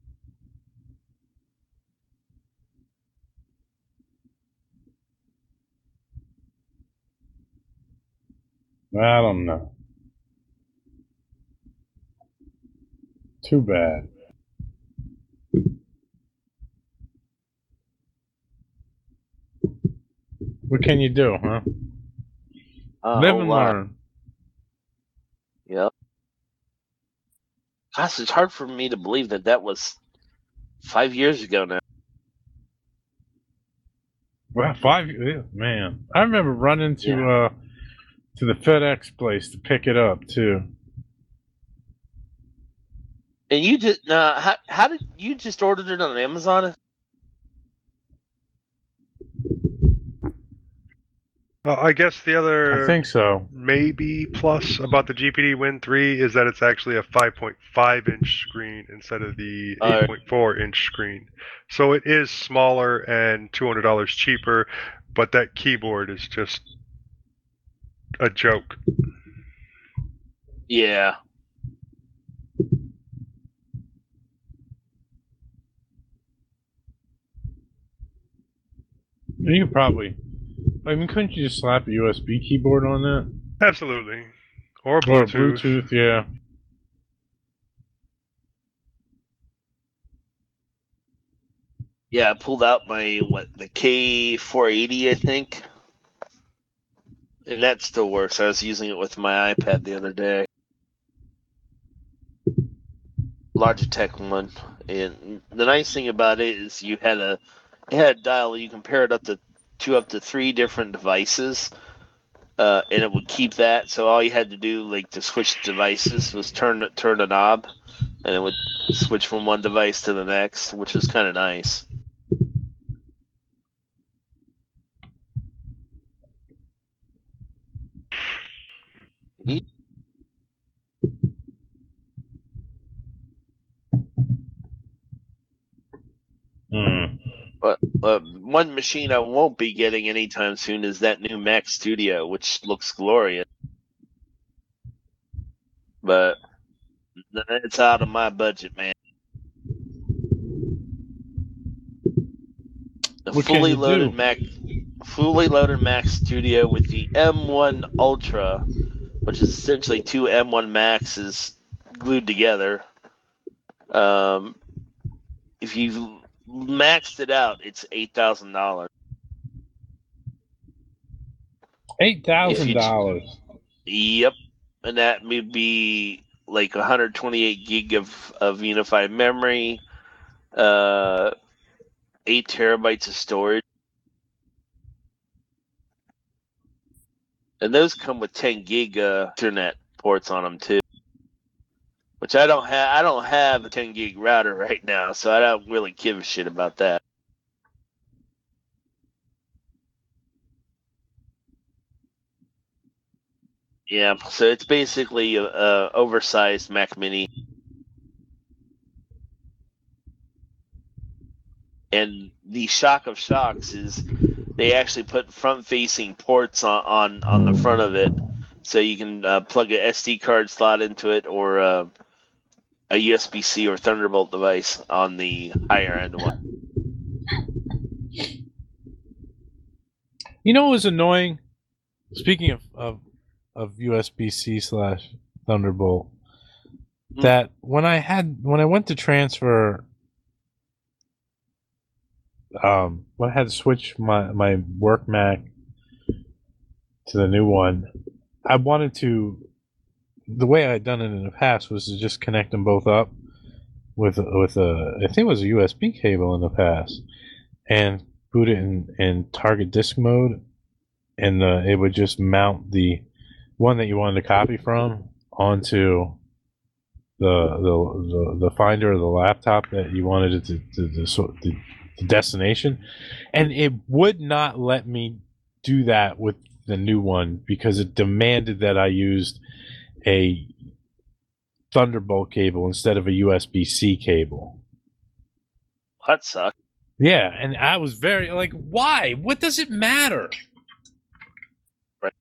I don't know. Too bad. What can you do, huh? Live and learn. Yep. Gosh, it's hard for me to believe that was 5 years ago now. Well, 5 years, man. I remember running to the FedEx place to pick it up too. And you just how did you just ordered it on Amazon? I guess the other I think so. maybe plus about the GPD Win 3 is that it's actually a 5.5-inch screen instead of the 8.4-inch screen. So it is smaller and $200 cheaper, but that keyboard is just a joke. Yeah. You could probably. I mean, couldn't you just slap a USB keyboard on that? Absolutely. Or Bluetooth. Or Bluetooth, yeah. Yeah, I pulled out the K480, I think. And that still works. I was using it with my iPad the other day. Logitech one. And the nice thing about it is it had a dial. You can pair it up to 3 different devices, and it would keep that. So all you had to do, to switch devices, was turn the knob, and it would switch from one device to the next, which was kind of nice. But one machine I won't be getting anytime soon is that new Mac Studio, which looks glorious. But it's out of my budget, man. The fully loaded Mac Studio with the M1 Ultra, which is essentially 2 M1 Maxes glued together. If you maxed it out, it's $8,000. $8,000. Yep, and that would be like 128 gig of unified memory, 8 terabytes of storage, and those come with 10 gig Ethernet ports on them too. Which I don't have. I don't have a 10 gig router right now, so I don't really give a shit about that. Yeah, so it's basically a oversized Mac Mini, and the shock of shocks is they actually put front-facing ports on the front of it, so you can plug an SD card slot into it or a USB-C or Thunderbolt device on the higher end one. You know what was annoying? Speaking of USB-C / Thunderbolt, that when I went to transfer, when I had to switch my work Mac to the new one, I wanted to. The way I had done it in the past was to just connect them both up with a I think it was a USB cable in the past, and boot it in target disk mode, and it would just mount the one that you wanted to copy from onto the finder of the laptop that you wanted it to the destination, and it would not let me do that with the new one because it demanded that I used a Thunderbolt cable instead of a USB-C cable. That sucks. Yeah, and I was very like, why? What does it matter? Right.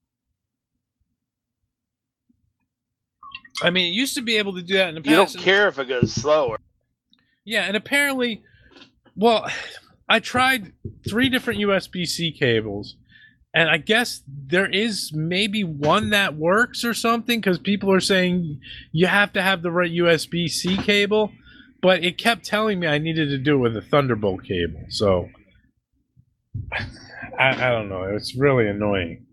I mean, it used to be able to do that in the past. You don't care if it goes slower. Yeah, and apparently, well, I tried 3 different USB-C cables, and I guess there is maybe one that works or something, because people are saying you have to have the right USB-C cable, but it kept telling me I needed to do it with a Thunderbolt cable, so I don't know. It's really annoying.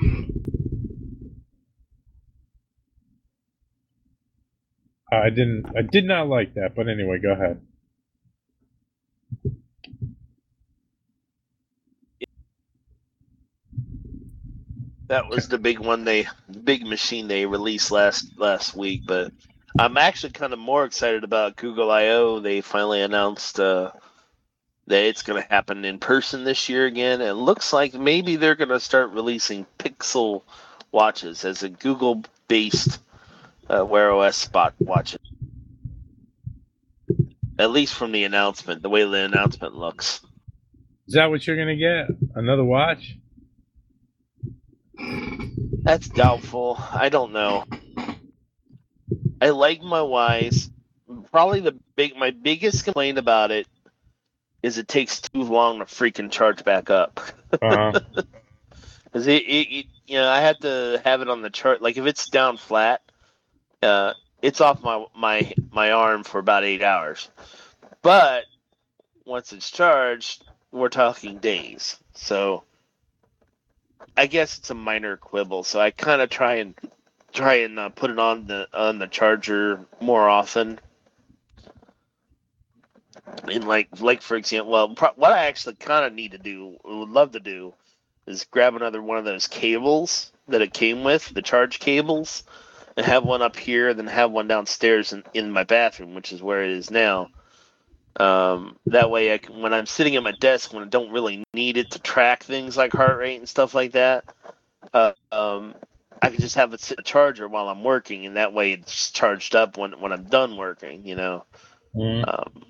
I did not like that, but anyway, go ahead. That was the big one big machine they released last week. But I'm actually kind of more excited about Google I/O. They finally announced that it's going to happen in person this year again. It looks like maybe they're going to start releasing Pixel watches as a Google-based Wear OS spot watches. At least from the announcement, the way the announcement looks. Is that what you're going to get? Another watch? That's doubtful. I don't know. I like my Wise. Probably my biggest complaint about it is it takes too long to freaking charge back up. Uh-huh. Because I have to have it on the chart. Like if it's down flat, it's off my arm for about 8 hours. But once it's charged, we're talking days. So I guess it's a minor quibble. So I kind of try and put it on the charger more often. And like for example, what I actually kind of need to do, would love to do, is grab another one of those cables that it came with, the charge cables, and have one up here, and then have one downstairs in my bathroom, which is where it is now. That way, when I'm sitting at my desk, when I don't really need it to track things like heart rate and stuff like that, I can just have it sit in the charger while I'm working, and that way it's charged up when I'm done working, you know. Mm.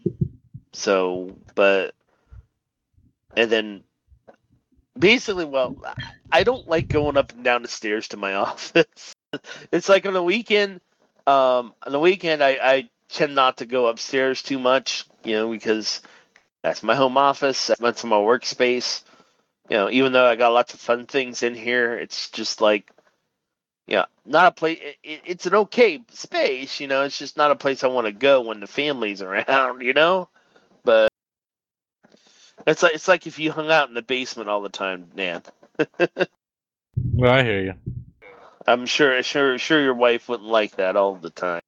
And then basically, I don't like going up and down the stairs to my office. It's like on the weekend. I tend not to go upstairs too much, you know, because that's my home office. That's my workspace. You know, even though I got lots of fun things in here, it's just like, yeah, not a place. It's an okay space, you know. It's just not a place I want to go when the family's around, you know. But it's like if you hung out in the basement all the time, Nan. Well, I hear you. I'm sure your wife wouldn't like that all the time.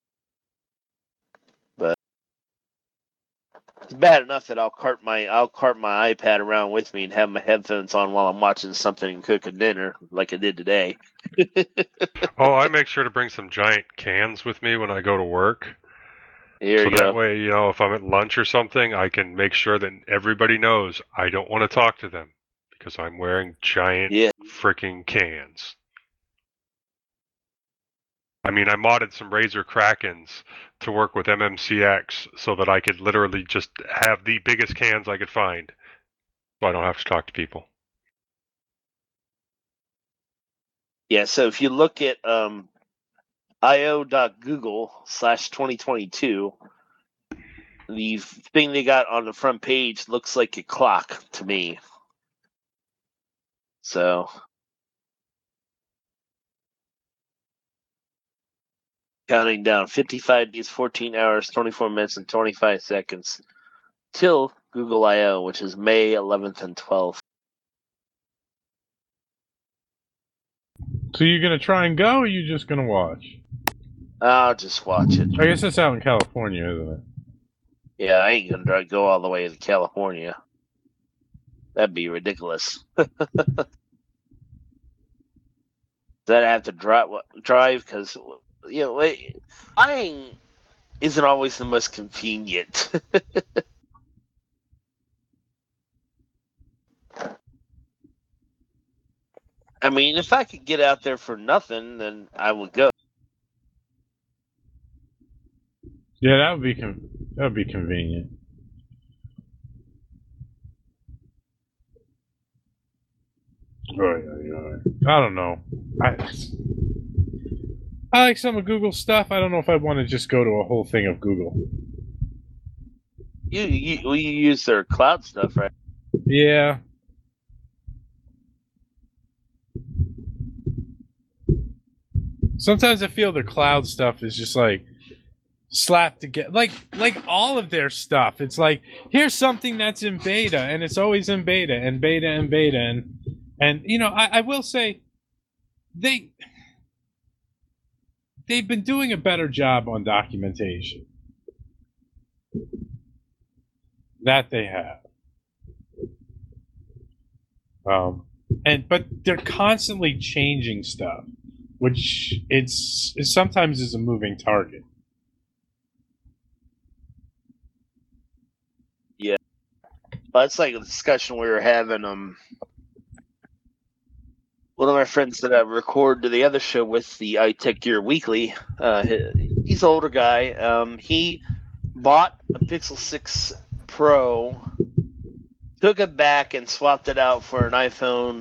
But it's bad enough that I'll cart my iPad around with me and have my headphones on while I'm watching something and cooking dinner, like I did today. Oh, I make sure to bring some giant cans with me when I go to work. Here you go. That way, you know, if I'm at lunch or something, I can make sure that everybody knows I don't want to talk to them because I'm wearing giant freaking cans. I mean, I modded some Razer Krakens to work with MMCX so that I could literally just have the biggest cans I could find so I don't have to talk to people. Yeah, so if you look at io.google/2022, the thing they got on the front page looks like a clock to me. So counting down 55 days, 14 hours, 24 minutes, and 25 seconds till Google I/O, which is May 11th and 12th. So you're going to try and go, or are you just going to watch? I'll just watch it. I guess it's out in California, isn't it? Yeah, I ain't going to go all the way to California. That'd be ridiculous. Then I have to drive because, you know, flying isn't always the most convenient. I mean, if I could get out there for nothing, then I would go. Yeah, that would be convenient. Right. I don't know. I like some of Google's stuff. I don't know if I want to just go to a whole thing of Google. You use their cloud stuff, right? Yeah. Sometimes I feel their cloud stuff is just like slapped together, like all of their stuff. It's like, here's something that's in beta, and it's always in beta and beta and beta, and you know, I will say they've been doing a better job on documentation. That they have. But they're constantly changing stuff, which it sometimes is a moving target. Yeah, well, it's like a discussion we were having. One of my friends that I record to the other show with, the iTech Gear Weekly. He's an older guy. He bought a Pixel 6 Pro, took it back and swapped it out for an iPhone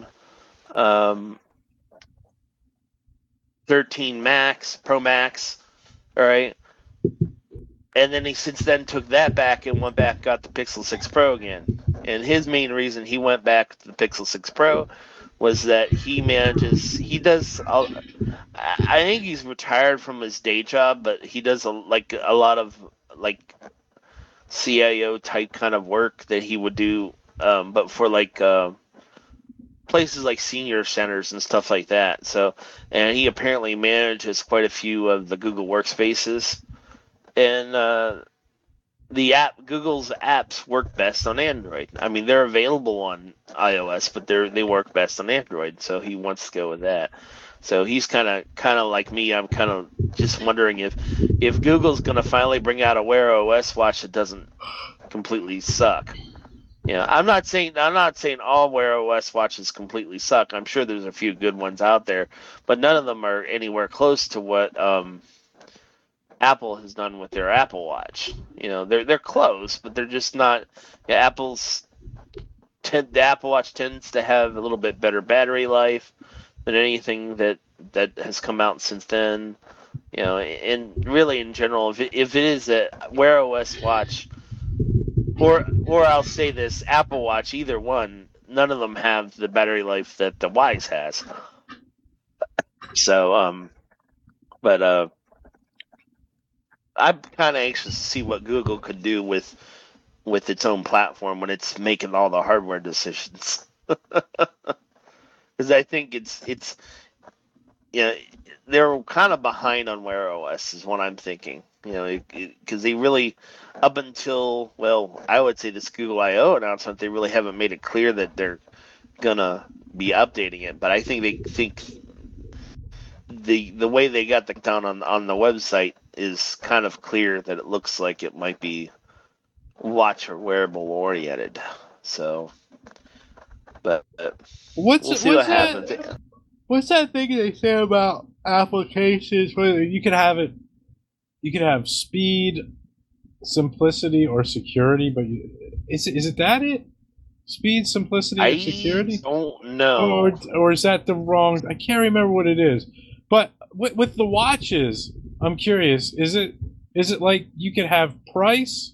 13 Max, Pro Max, all right? And then he since then took that back and went back, got the Pixel 6 Pro again. And his main reason he went back to the Pixel 6 Pro was that I think he's retired from his day job, but he does a lot of like CIO type kind of work that he would do, but for like places like senior centers and stuff like that. So, and he apparently manages quite a few of the Google workspaces, and Google's apps work best on Android. I mean, they're available on iOS, but they work best on Android. So he wants to go with that. So he's kind of like me. I'm kind of just wondering if Google's going to finally bring out a Wear OS watch that doesn't completely suck. You know, I'm not saying all Wear OS watches completely suck. I'm sure there's a few good ones out there, but none of them are anywhere close to what Apple has done with their Apple Watch. You know, they're close, but they're just not. Yeah, the Apple Watch tends to have a little bit better battery life than anything that has come out since then. You know, and really in general, if it is a Wear OS watch, or I'll say this, Apple Watch, either one, none of them have the battery life that the Wise has. So, but I'm kind of anxious to see what Google could do with its own platform when it's making all the hardware decisions. Because I think it's they're kind of behind on Wear OS is what I'm thinking. You know, because they really, up until, well, I would say this Google I/O announcement, they really haven't made it clear that they're gonna be updating it. But I think the way they got the down on the website is kind of clear that it looks like it might be watch or wearable oriented. So, but we'll see what happens. What's that thing they say about applications where you can have it? You can have speed, simplicity, or security, but is it that it? Speed, simplicity, or security? I don't know. Or is that the wrong? I can't remember what it is. But with the watches, I'm curious. Is it like you can have price,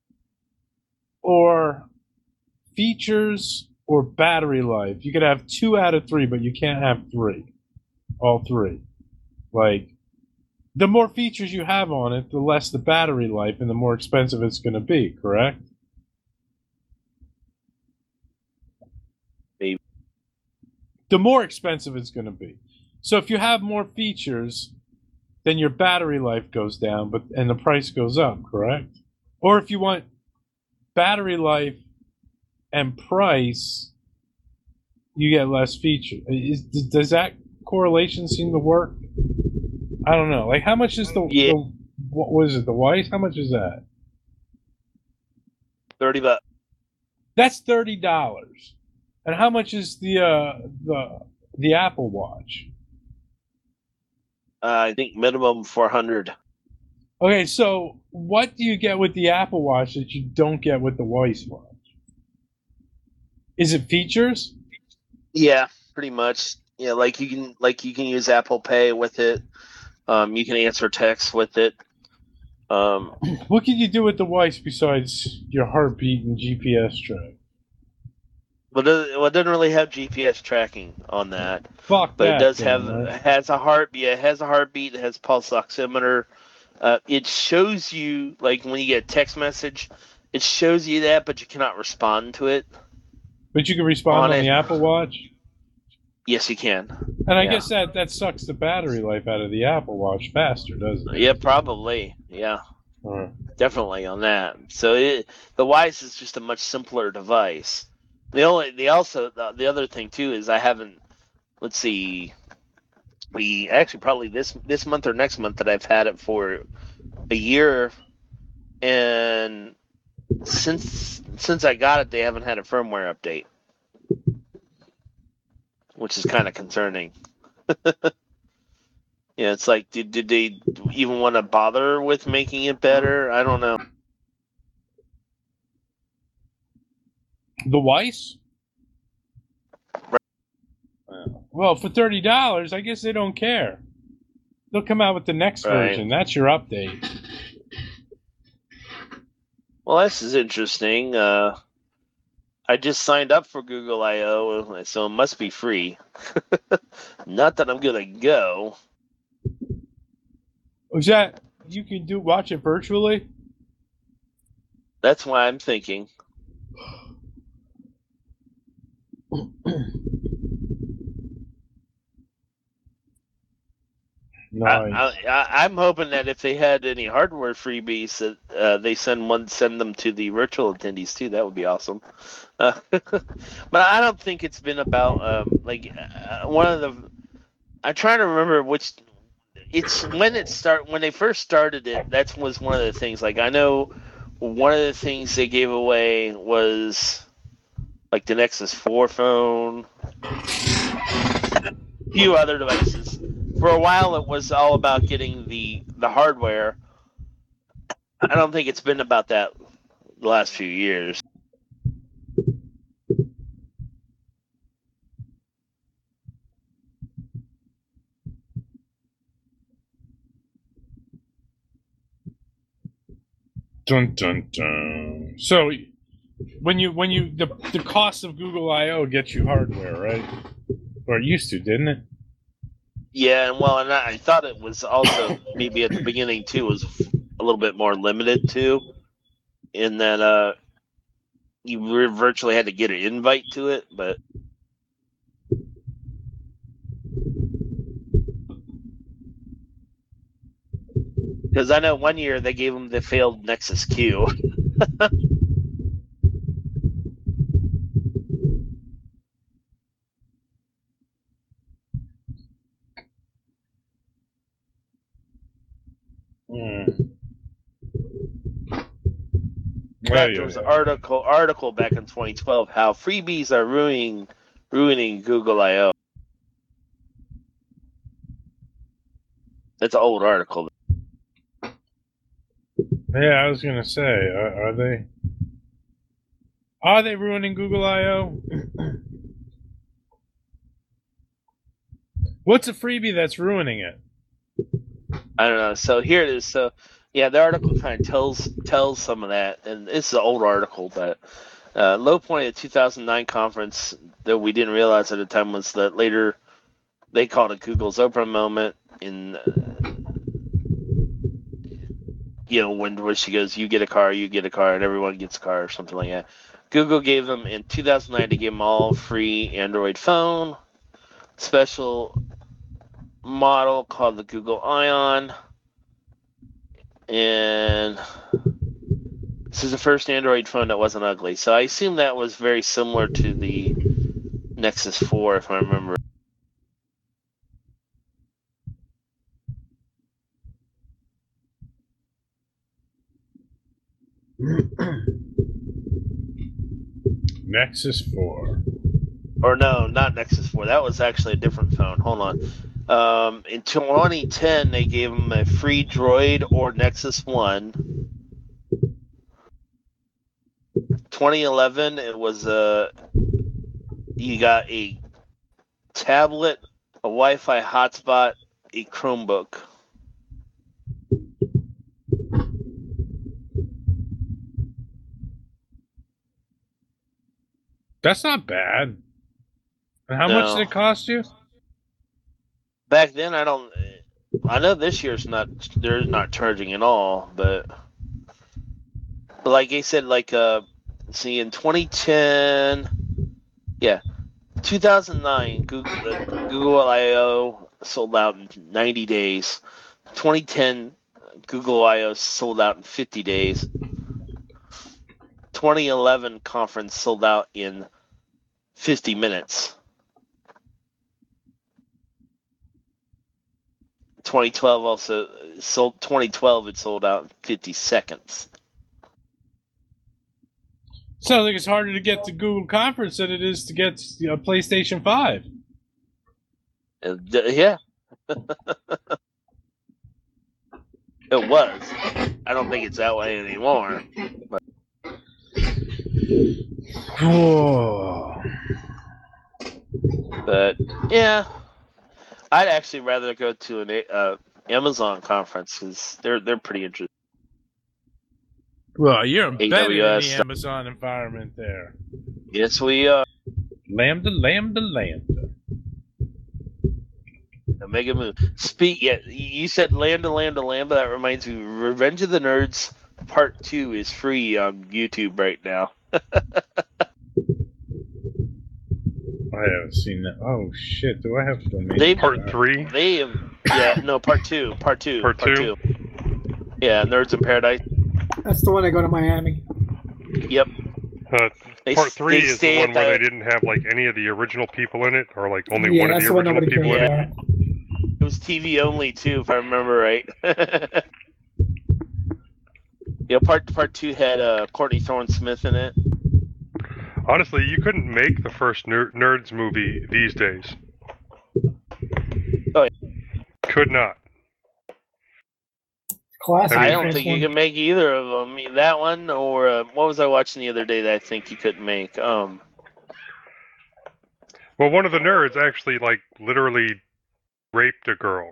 or features, or battery life? You could have 2 out of 3, but you can't have 3. All 3. Like, the more features you have on it, the less the battery life and the more expensive it's going to be, correct? Maybe. The more expensive it's going to be. So if you have more features, then your battery life goes down, and the price goes up, correct? Or if you want battery life and price, you get less features. Does that correlation seem to work? I don't know. Like, how much is what was it? The Weiss? How much is that? $30. That's $30. And how much is the Apple Watch? I think minimum 400. Okay, so what do you get with the Apple Watch that you don't get with the Weiss watch? Is it features? Yeah, pretty much. Yeah, like you can use Apple Pay with it. You can answer text with it. What can you do with the Weiss besides your heartbeat and GPS track? But it doesn't really have GPS tracking on that. Fuck but that. It does thing, have right? has a heartbeat. It has a heartbeat. It has pulse oximeter. It shows you, like, when you get a text message, it shows you that, but you cannot respond to it. But you can respond on it. the Apple Watch? Yes, you can. And I guess that sucks the battery life out of the Apple Watch faster, doesn't it? Yeah, probably. Yeah, Or, definitely on that. So the Weiss is just a much simpler device. The other thing too is I haven't. Let's see. We actually probably this month or next month that I've had it for a year, and since I got it, they haven't had a firmware update, which is kind of concerning. Yeah, it's like, did they even want to bother with making it better? I don't know. the Weiss? Right. Well, for $30, I guess they don't care. They'll come out with the next version. That's your update. Well, this is interesting. I just signed up for Google I/O, so it must be free. Not that I'm gonna go. Is that you can watch it virtually? That's why I'm thinking. Nice. I'm hoping that if they had any hardware freebies, that they send them to the virtual attendees too. That would be awesome. But I don't think it's been about one of the. I'm trying to remember which. It's when they first started it. That was one of the things. Like, I know one of the things they gave away was like the Nexus 4 phone, a few other devices. For a while, it was all about getting the hardware. I don't think it's been about that the last few years. Dun dun dun. So, the cost of Google I/O gets you hardware, right? Or it used to, didn't it? Yeah, and I thought it was also maybe at the beginning too was a little bit more limited too, in that you virtually had to get an invite to it, but. Because I know one year they gave them the failed Nexus Q. There was an article back in 2012 how freebies are ruining Google I/O. That's an old article. Yeah, I was gonna say, are they? Are they ruining Google I/O? What's a freebie that's ruining it? I don't know. So here it is. So yeah, the article kind of tells some of that, and it's an old article, but low point of the 2009 conference that we didn't realize at the time was that later they called it Google's Oprah moment in. When she goes, you get a car, and everyone gets a car, or something like that. Google gave them, in 2009, they gave them all free Android phone, special model called the Google Ion, and this is the first Android phone that wasn't ugly. So I assume that was very similar to the Nexus 4, if I remember. Nexus 4. Or no, not Nexus 4. That was actually a different phone. Hold on. In 2010, they gave them a free Droid or Nexus 1. 2011, it was you got a tablet, a Wi-Fi hotspot, a Chromebook. That's not bad. And how much did it cost you? Back then, I know this year's they're not charging at all, but like I said, like see in 2010, 2009, Google I/O sold out in 90 days. 2010, Google I/O sold out in 50 days. 2011 conference sold out in 50 minutes. 2012 also sold. 2012 it sold out in 50 seconds. Sounds like it's harder to get to Google Conference than it is to get a PlayStation 5. Yeah. It was. I don't think it's that way anymore. But yeah, I'd actually rather go to an Amazon conference because they're pretty interesting. Well, you're embedded in AWS the stuff. Amazon environment there. Yes, we are. Lambda, lambda, lambda. A mega move. You said Lambda, Lambda, Lambda. That reminds me, Revenge of the Nerds Part 2 is free on YouTube right now. I haven't seen that. Oh, shit. Do I have to make Part 3? They have, Part 2. Part 2. Part 2? Yeah, Nerds in Paradise. That's the one I go to Miami. Yep. Part 3 is the one where they didn't have like any of the original people in it, or like only one of the original people in it. It was TV only too, if I remember right. Yeah, part 2 had Courtney Thorne-Smith in it. Honestly, you couldn't make the first Nerds movie these days. Oh, yeah. Could not. Classic. I don't think you can make either of them. That one, or what was I watching the other day that I think you couldn't make? Well, one of the nerds actually, like, literally raped a girl.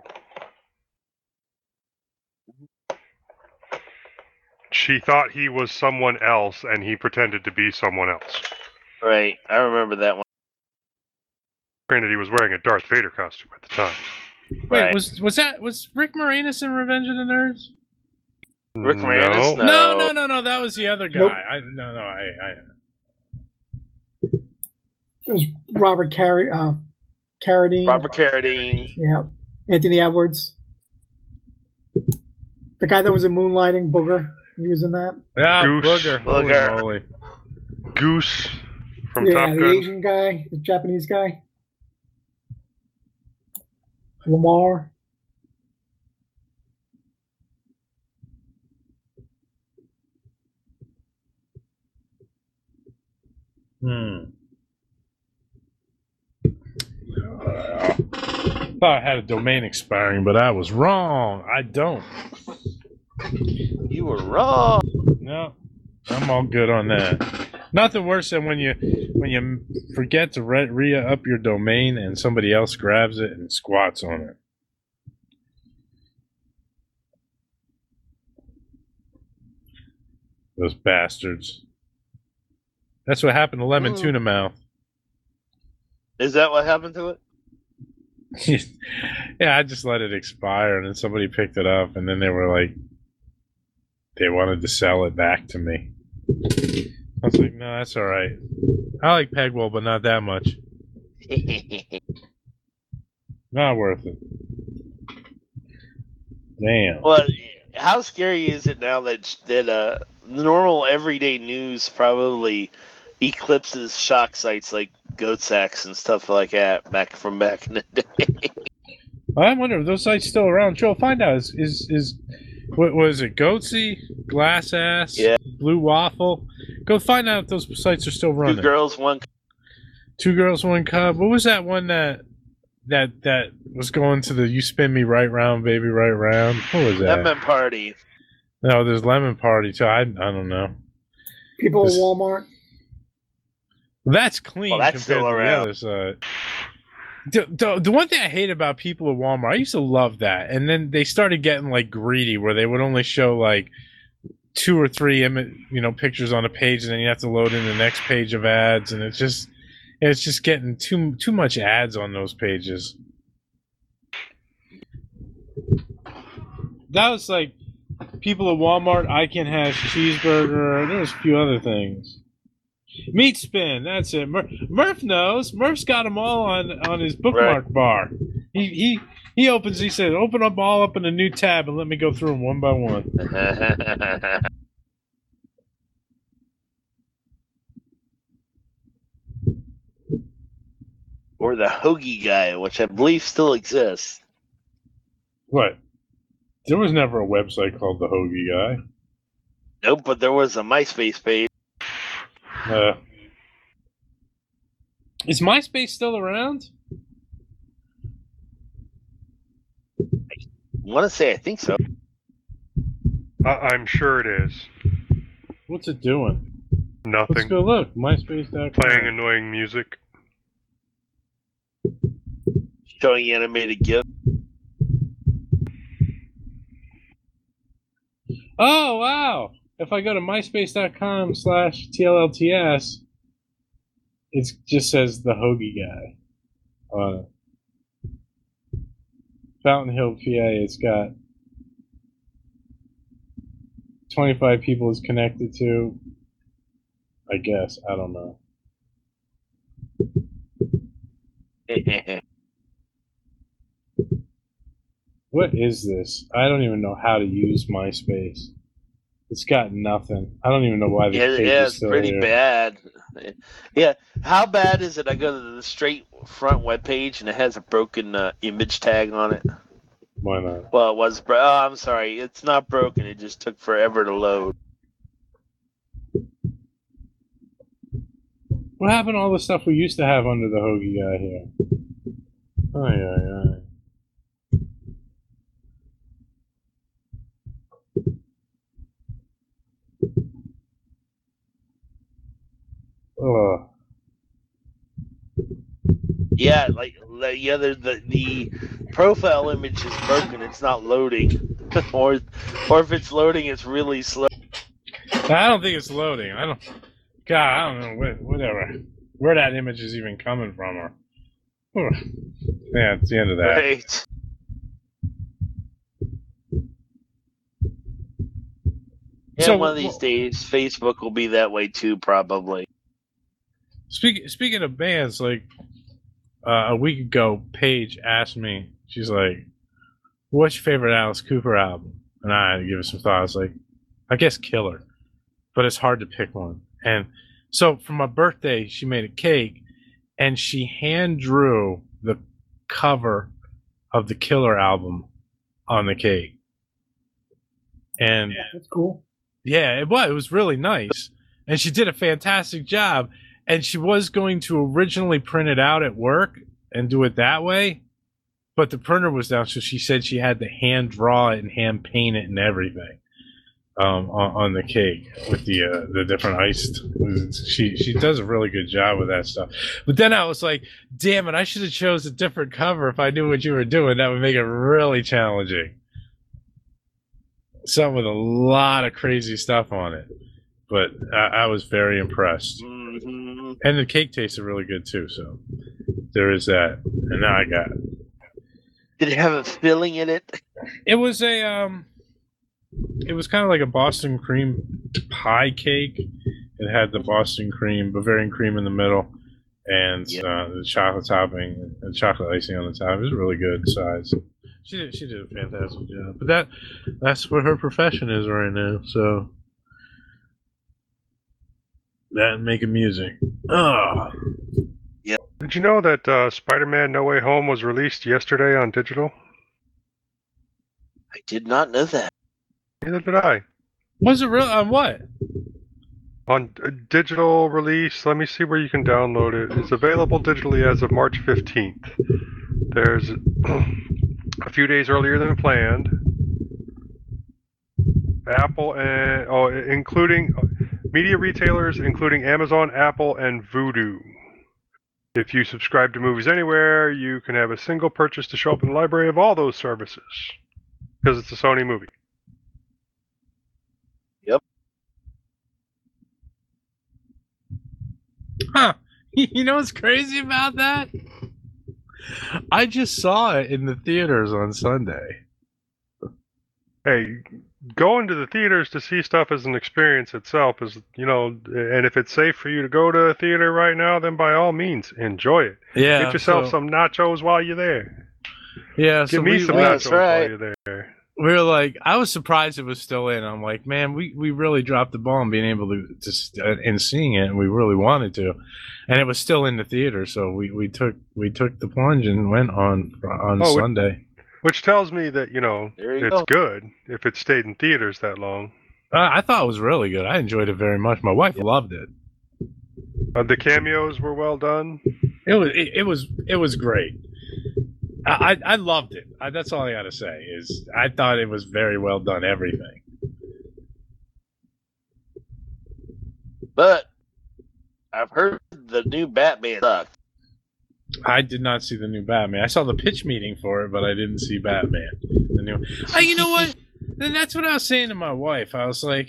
She thought he was someone else, and he pretended to be someone else. Right, I remember that one. Granted, he was wearing a Darth Vader costume at the time. Wait, Right. was Rick Moranis in Revenge of the Nerds? Rick Moranis? No, that was the other guy. Nope. It was Robert Carradine. Robert Carradine. Yeah. Anthony Edwards. The guy that was in Moonlighting, Booger. He was in that. Yeah, Goose. Booger. Holy Booger. moly. Goose from Yeah, Top the Gun. Asian guy, the Japanese guy. Lamar. Thought I had a domain expiring, but I was wrong. I don't. You were wrong. No, I'm all good on that. Nothing worse than when you forget to re-up your domain and somebody else grabs it and squats on it. Those bastards. That's what happened to Lemon Tuna Mouth. Is that what happened to it? Yeah, I just let it expire, and then somebody picked it up, and then they were like, they wanted to sell it back to me. I was like, no, that's all right. I like Pegwell, but not that much. Not worth it. Damn. Well, how scary is it now that the normal everyday news probably eclipses shock sites like Goat Sacks and stuff like that back in the day? I wonder if those sites still around. Joe, find out. Is what was it? Goatsy, Glass Ass, Yeah. Blue Waffle. Go find out if those sites are still running. 2 girls, 1. 2 Girls, 1 Cub. What was that one that was going to the "You Spin Me Right Round, Baby, Right Round"? What was that? Lemon Party. No, there's Lemon Party too. I don't know. People in This- Walmart. That's clean Well, that's compared still to around. the other side. The one thing I hate about people at Walmart, I used to love that, and then they started getting like greedy, where they would only show like 2 or 3 pictures on a page, and then you have to load in the next page of ads, and it's just getting too much ads on those pages. That was like people at Walmart. I can have cheeseburger. There's a few other things. Meat spin. That's it. Murph knows. Murph's got them all on his bookmark bar. He opens. He said, "Open them all up in a new tab and let me go through them one by one." Or the Hoagie Guy, which I believe still exists. What? There was never a website called the Hoagie Guy. Nope, but there was a MySpace page. Is MySpace still around? I want to say I think so. I'm sure it is. What's it doing? Nothing. Let's go look. MySpace.com. Playing annoying music. Showing animated GIF. Oh, wow. If I go to myspace.com/TLLTS, it just says the Hoagie Guy on it. Fountain Hill, PA, it's got 25 people it's connected to. I guess. I don't know. What is this? I don't even know how to use MySpace. It's got nothing. I don't even know why this page is it's still pretty here. bad. Yeah, how bad is it? I go to the straight front web page and it has a broken image tag on it. Why not? Well, it was. I'm sorry, it's not broken. It just took forever to load. What happened to all the stuff we used to have under the Hoagie Guy here? Aye. Ugh. Yeah, the profile image is broken. It's not loading, or if it's loading, it's really slow. I don't think it's loading. I don't know. Whatever. Where that image is even coming from, or yeah, it's the end of that. Right. And So, one of these days, Facebook will be that way too, probably. Speaking of bands, like a week ago, Paige asked me. She's like, "What's your favorite Alice Cooper album?" And I had to give it some thought. I was like, "I guess Killer," but it's hard to pick one. And so for my birthday, she made a cake, and she hand drew the cover of the Killer album on the cake. And That's cool. yeah, it was really nice. And she did a fantastic job. And she was going to originally print it out at work and do it that way, but the printer was down, so she said she had to hand draw it and hand paint it and everything on the cake with the different iced. She does a really good job with that stuff. But then I was like, damn it, I should have chose a different cover if I knew what you were doing. That would make it really challenging. Something with a lot of crazy stuff on it. But I was very impressed. Mm-hmm. And the cake tasted really good too, so there is that. And now I got it. Did it have a filling in it? It was it was kind of like a Boston cream pie cake. It had the Boston cream, Bavarian cream in the middle, and the chocolate topping and chocolate icing on the top. It was really good size. She did a fantastic job. But that's what her profession is right now, so that and making music. Oh. Did you know that Spider-Man No Way Home was released yesterday on digital? I did not know that. Neither did I. Was it real? On what? On digital release, let me see where you can download it. It's available digitally as of March 15th. There's a few days earlier than planned. Apple and including media retailers, including Amazon, Apple, and Vudu. If you subscribe to Movies Anywhere, you can have a single purchase to show up in the library of all those services. Because it's a Sony movie. Huh. You know what's crazy about that? I just saw it in the theaters on Sunday. Hey, going to the theaters to see stuff as an experience itself is, and if it's safe for you to go to a theater right now, then by all means, enjoy it. Yeah. Get yourself some nachos while you're there. Yeah. Give me some nachos while you're there. We were like, I was surprised it was still in. I'm like, man, we really dropped the ball on being able to and seeing it, and we really wanted to, and it was still in the theater. So we took the plunge and went on Sunday. Which tells me that it's good if it stayed in theaters that long. I thought it was really good. I enjoyed it very much. My wife loved it. The cameos were well done. It was great. I loved it. That's all I gotta say is I thought it was very well done. Everything. But I've heard the new Batman sucked. I did not see the new Batman. I saw the pitch meeting for it, but I didn't see Batman. The new. You know what? Then that's what I was saying to my wife. I was like,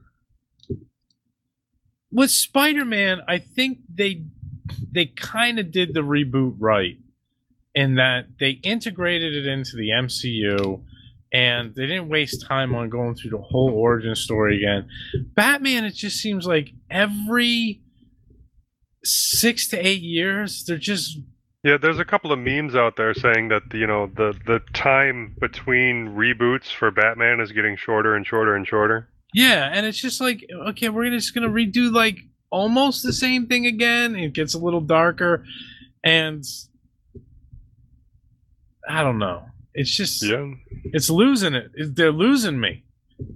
with Spider-Man, I think they kind of did the reboot right. In that they integrated it into the MCU and they didn't waste time on going through the whole origin story again. Batman, it just seems like every 6 to 8 years, they're just... Yeah, there's a couple of memes out there saying that, the time between reboots for Batman is getting shorter and shorter and shorter. Yeah, and it's just like, okay, we're just going to redo like almost the same thing again. It gets a little darker and... I don't know. It's just, It's losing it. They're losing me.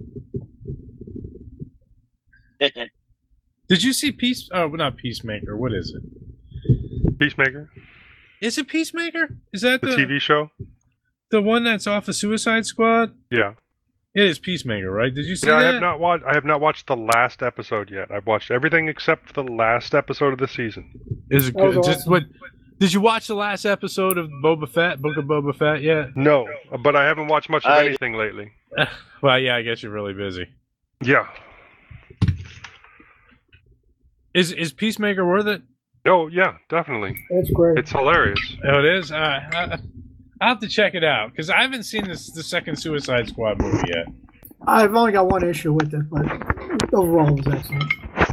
Did you see not Peacemaker. What is it? Peacemaker. Is it Peacemaker? Is that the TV show? The one that's off of Suicide Squad? Yeah. It is Peacemaker, right? Did you see that? I have not watched the last episode yet. I've watched everything except the last episode of the season. Is it good? Awesome. Did you watch the last episode of Boba Fett, Book of Boba Fett yet? No, but I haven't watched much of anything lately. Well, yeah, I guess you're really busy. Yeah. Is Peacemaker worth it? Oh, yeah, definitely. It's great. It's hilarious. Oh, it is? I'll have to check it out, because I haven't seen the second Suicide Squad movie yet. I've only got one issue with it, but overall it was excellent.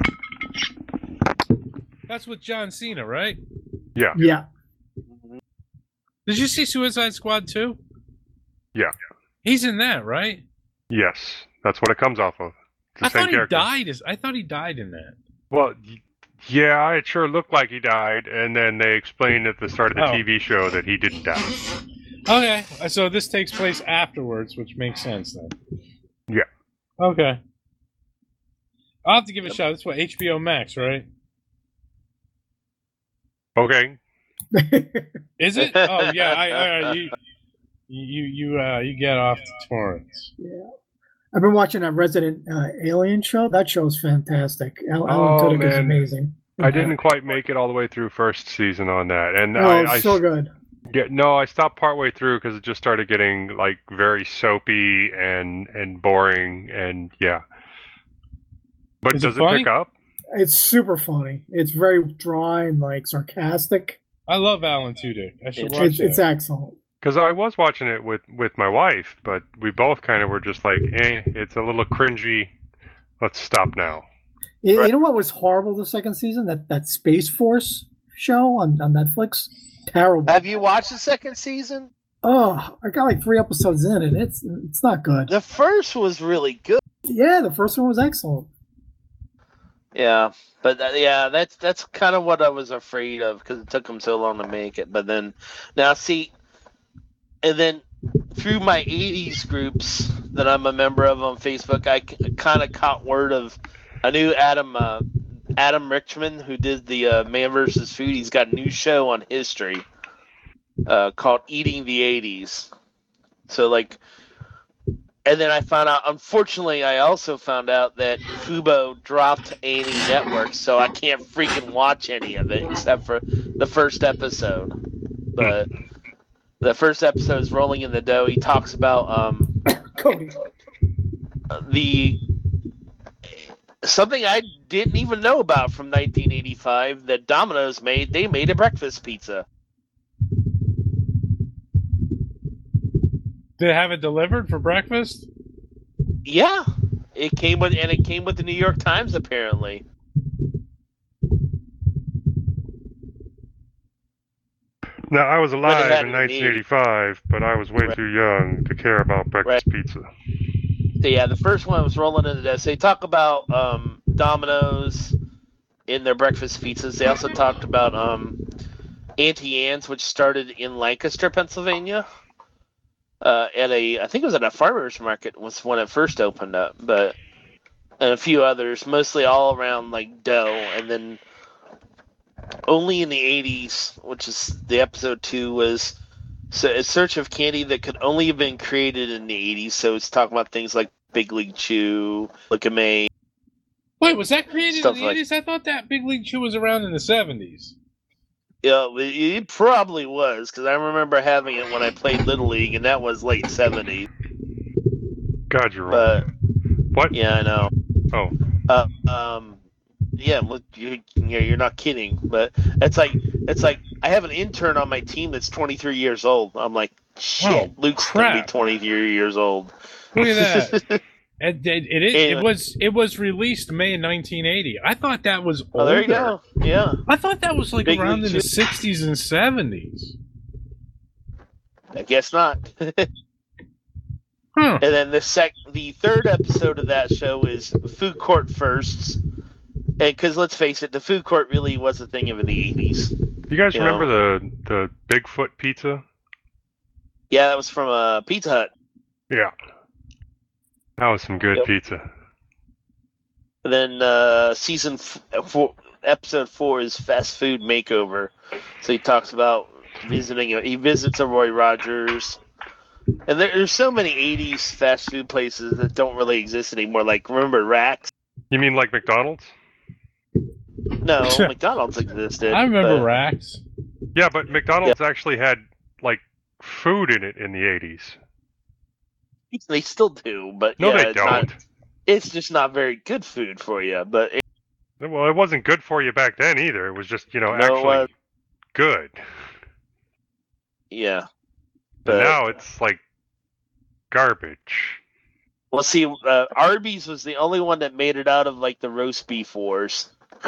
That's with John Cena, right? Yeah. Yeah. Did you see Suicide Squad 2? Yeah. He's in that, right? Yes. That's what it comes off of. I thought he died in that. Well, yeah, it sure looked like he died, and then they explained at the start of the TV show that he didn't die. Okay. So this takes place afterwards, which makes sense then. Yeah. Okay. I'll have to give it a shot. That's what, HBO Max, right? Okay. Is it? Oh yeah. You get off the torrents. Yeah. I've been watching that Resident Alien show. That show's fantastic. Alan Tudyk is amazing. I didn't quite make it all the way through first season on that, and it's so good. I stopped partway through because it just started getting like very soapy and boring, and yeah. But does it pick up? It's super funny. It's very dry and like sarcastic. I love Alan Tudyk. I should watch it. It's excellent. Because I was watching it with my wife, but we both kind of were just like, it's a little cringy. Let's stop now. You know what was horrible the second season? That Space Force show on Netflix? Terrible. Have you watched the second season? Oh, I got like 3 episodes in and it's not good. The first was really good. Yeah, the first one was excellent. Yeah, but that's kind of what I was afraid of because it took them so long to make it. But then, now see, and then through my 80s groups that I'm a member of on Facebook, I kind of caught word of a new Adam Richman who did the Man vs. Food. He's got a new show on History called Eating the 80s. So like And then I found out, unfortunately, I also found out that Fubo dropped A&E Network, so I can't freaking watch any of it except for the first episode. But the first episode is Rolling in the Dough. He talks about Cody. something I didn't even know about from 1985 that Domino's made. They made a breakfast pizza. Did it have it delivered for breakfast? Yeah, it came with the New York Times apparently. Now, I was alive had in it in 1985, but I was way too young to care about breakfast pizza. So yeah, the first one was Rolling in the Dough. So they talk about Domino's in their breakfast pizzas. They also talked about Auntie Anne's, which started in Lancaster, Pennsylvania. I think it was at a farmer's market was when it first opened up, and a few others, mostly all around like dough, and then only in the 80s, which is the episode 2, was a search of candy that could only have been created in the 80s. So it's talking about things like Big League Chew, Look at Me. Wait, was that created in the Stuff 80s? I thought that Big League Chew was around in the 70s. Yeah, it probably was, because I remember having it when I played Little League, and that was late 70s. God, you're wrong. What? Yeah, I know. Oh. Yeah, look, you're not kidding, but it's like I have an intern on my team that's 23 years old. I'm like, shit, Oh, Luke's crap. gonna be 23 years old. Look at that. It was released May 1980. I thought that was older. Oh, there you go. Yeah. I thought that was like Big around League in the Chew. 60s and 70s. I guess not. Huh. And then the third episode of that show is Food Court Firsts. And because let's face it, the food court really was a thing of in the 80s. You guys You remember the Bigfoot pizza? Yeah, that was from Pizza Hut. Yeah. That was some good Yep. pizza. And then season 4, episode 4 is Fast Food Makeover. So he talks about he visits a Roy Rogers. And there's so many 80s fast food places that don't really exist anymore. Like, remember Rax? You mean like McDonald's? No, McDonald's existed. I remember but- Rax. Yeah, but McDonald's actually had like food in it in the 80s. They still do, but No, yeah, they it's don't. It's just not very good food for you. But Well, it wasn't good for you back then either. It was just, No, it actually was. good. yeah. But But now it's like garbage. well, see, Arby's was the only one that made it out of like the roast beef wars.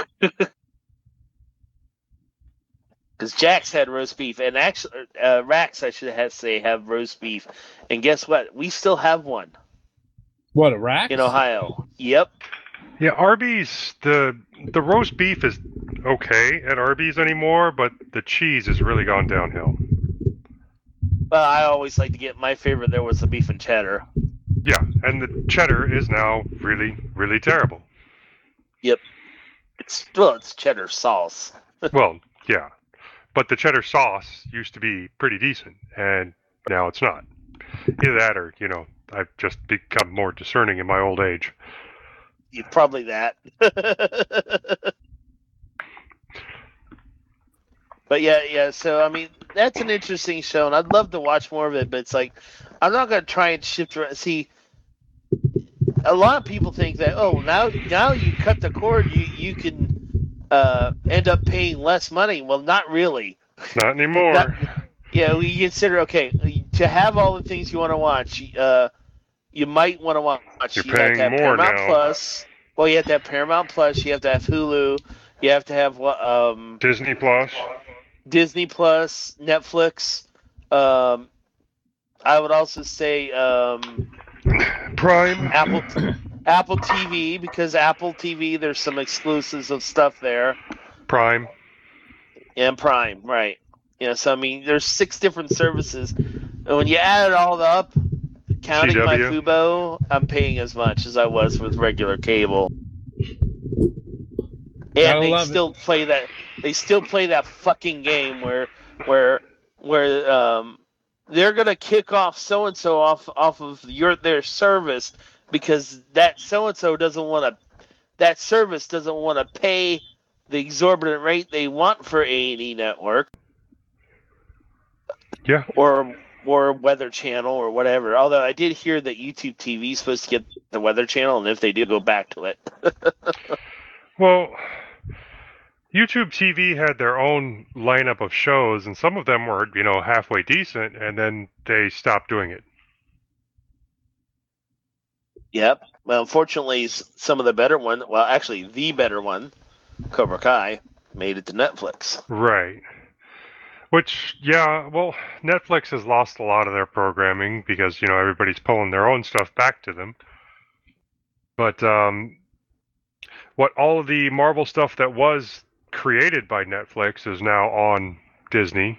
Because Jack's had roast beef, and actually, Rax, I should have roast beef. And guess what? We still have one What, a Rax? in Ohio. Yep. Yeah, Arby's, the roast beef is okay at Arby's anymore, but the cheese has really gone downhill. Well, I always like to get my favorite. There was the beef and cheddar. Yeah, and the cheddar is now really, really terrible. Yep. It's cheddar sauce. Well, yeah. But the cheddar sauce used to be pretty decent, and now it's not. Either that or, I've just become more discerning in my old age. Probably that. But yeah. So I mean, that's an interesting show, and I'd love to watch more of it. But it's like, I'm not gonna try and shift around. See, a lot of people think that now you cut the cord, you can end up paying less money. Well, not really. Not anymore. We consider to have all the things you want to watch. You might want to watch. You're You have to paying have more Paramount now. Plus. Well, you have to have Paramount Plus. You have to have Hulu. You have to have Disney Plus. Disney Plus, Netflix. I would also say Prime. Apple TV, because Apple TV, there's some exclusives of stuff there. Prime. And Prime, right. So I mean, there's 6 different services. And when you add it all up, counting my CW. Fubo, I'm paying as much as I was with regular cable. Gotta And they love still play that. They still play that fucking game where they're gonna kick off so and so off of their service because that so and so that service doesn't want to pay the exorbitant rate they want for A&E Network. Yeah. Or Weather Channel or whatever. Although I did hear that YouTube TV is supposed to get the Weather Channel, and if they do, go back to it. Well, YouTube TV had their own lineup of shows, and some of them were, halfway decent, and then they stopped doing it. Yep. Well, unfortunately, some of the better one, well, actually, the better one, Cobra Kai, made it to Netflix. Right. Which, yeah, well, Netflix has lost a lot of their programming because, everybody's pulling their own stuff back to them. But what all of the Marvel stuff that was created by Netflix is now on Disney.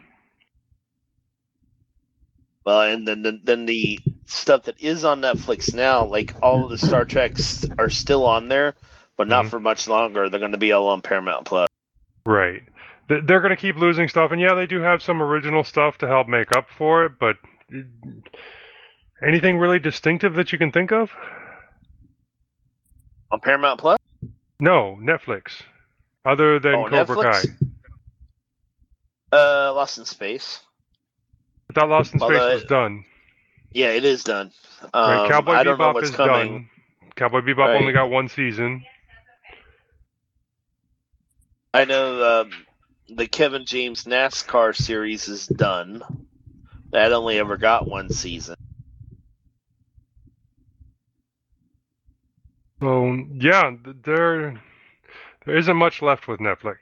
Well, and then the stuff that is on Netflix now, like all of the Star Treks are still on there, but not for much longer. They're going to be all on Paramount Plus. Right. They're going to keep losing stuff, and yeah, they do have some original stuff to help make up for it, but anything really distinctive that you can think of? On Paramount Plus? No, Netflix. Other than Cobra Netflix? Kai. Lost in Space. I thought Lost in Space was done. Yeah, it is done. Right, Cowboy I don't know Bebop what's is coming. done. Cowboy Bebop only got one season. I know the Kevin James NASCAR series is done. That only ever got one season. So, yeah, there isn't much left with Netflix.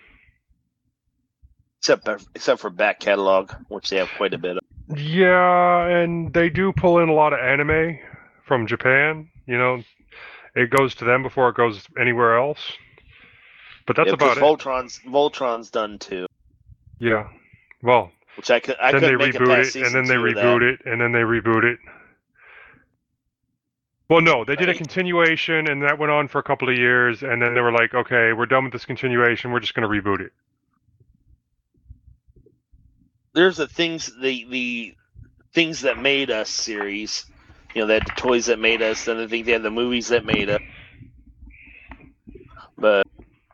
Except for back catalog, which they have quite a bit of. Yeah, and they do pull in a lot of anime from Japan. It goes to them before it goes anywhere else. But that's about it. Voltron's done too. Yeah. Well, which I then they reboot it, and then they reboot it, and then they reboot it. Well, no, they did a continuation, and that went on for a couple of years, and then they were like, okay, we're done with this continuation, we're just going to reboot it. There's the things that made us series. They had the toys that made us, then I think they had the movies that made us. But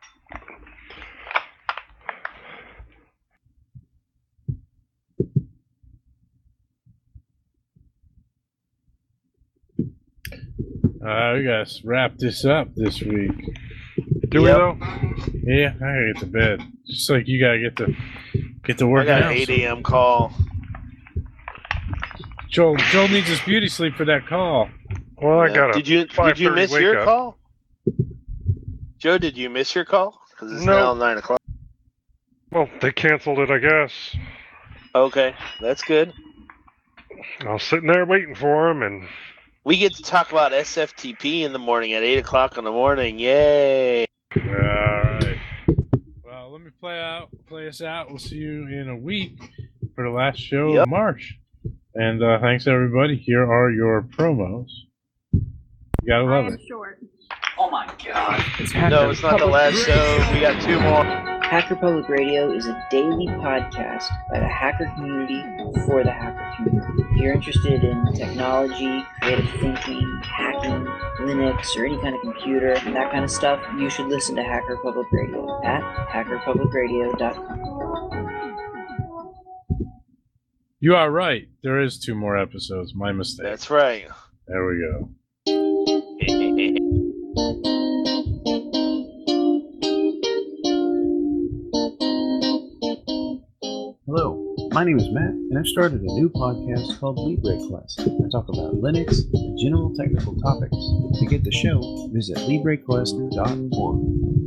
we gotta wrap this up this week. Do we though? Yeah, I gotta get to bed. Just like you gotta get to work. I got an 8 a.m. call. Joel needs his beauty sleep for that call. Well, I got a Did you miss your call? Joe, did you miss your call? Because it's now 9 o'clock. Well, they canceled it, I guess. Okay, that's good. I was sitting there waiting for him, and we get to talk about SFTP in the morning at 8 o'clock in the morning. Yay! All right. Well, let me play us out. We'll see you in a week for the last show of March. And thanks, everybody. Here are your promos. You gotta love it. Short. Oh my god. No, it's not the last show. We got 2 more. Hacker Public Radio is a daily podcast by the hacker community for the hacker community. If you're interested in technology, creative thinking, hacking, Linux, or any kind of computer, and that kind of stuff, you should listen to Hacker Public Radio at hackerpublicradio.com. You are right. There is 2 more episodes. My mistake. That's right. There we go. Hello, my name is Matt, and I've started a new podcast called LibreQuest. I talk about Linux and general technical topics. To get the show, visit LibreQuest.org.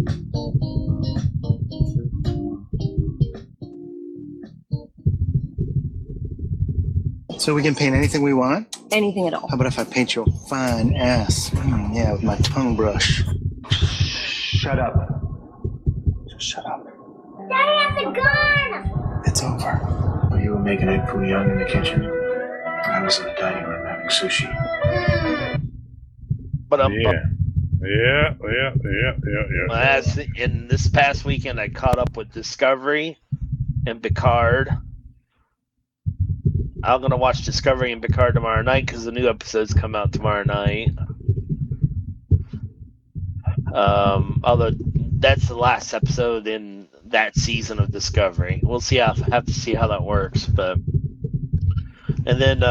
So we can paint anything we want? Anything at all. How about if I paint your fine ass? Yeah, with my tongue brush. Shut up. Just shut up. Daddy has a gun! It's over. While you were making egg foo young in the kitchen, I was in the dining room having sushi. But Yeah. In this past weekend, I caught up with Discovery and Picard. I'm gonna watch Discovery and Picard tomorrow night because the new episodes come out tomorrow night. Although that's the last episode in that season of Discovery. We'll see. Have to see how that works. But and then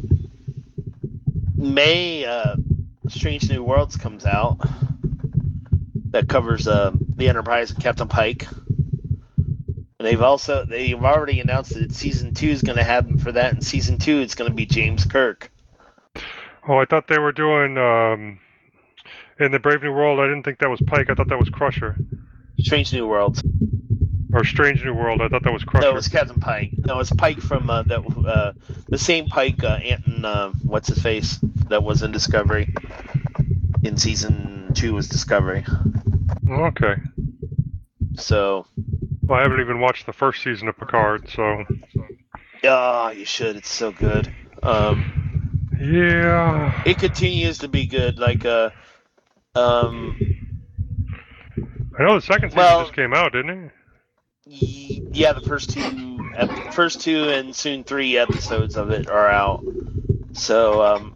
May, Strange New Worlds comes out. That covers the Enterprise and Captain Pike. And they've already announced that season 2 is going to happen for that. And season 2 it's going to be James Kirk. Oh, I thought they were doing in the Brave New World. I didn't think that was Pike. I thought that was Crusher. Strange New Worlds. Or Strange New World. I thought that was Crusher. No, it was Captain Pike. No, it's Pike from the same Pike, Anton, what's his face, that was in Discovery. In season 2 was Discovery. Okay. So. Well, I haven't even watched the first season of Picard, so. Oh, you should. It's so good. Yeah. It continues to be good. Like, I know the second season just came out, didn't it? Yeah, the first two and soon 3 episodes of it are out. So,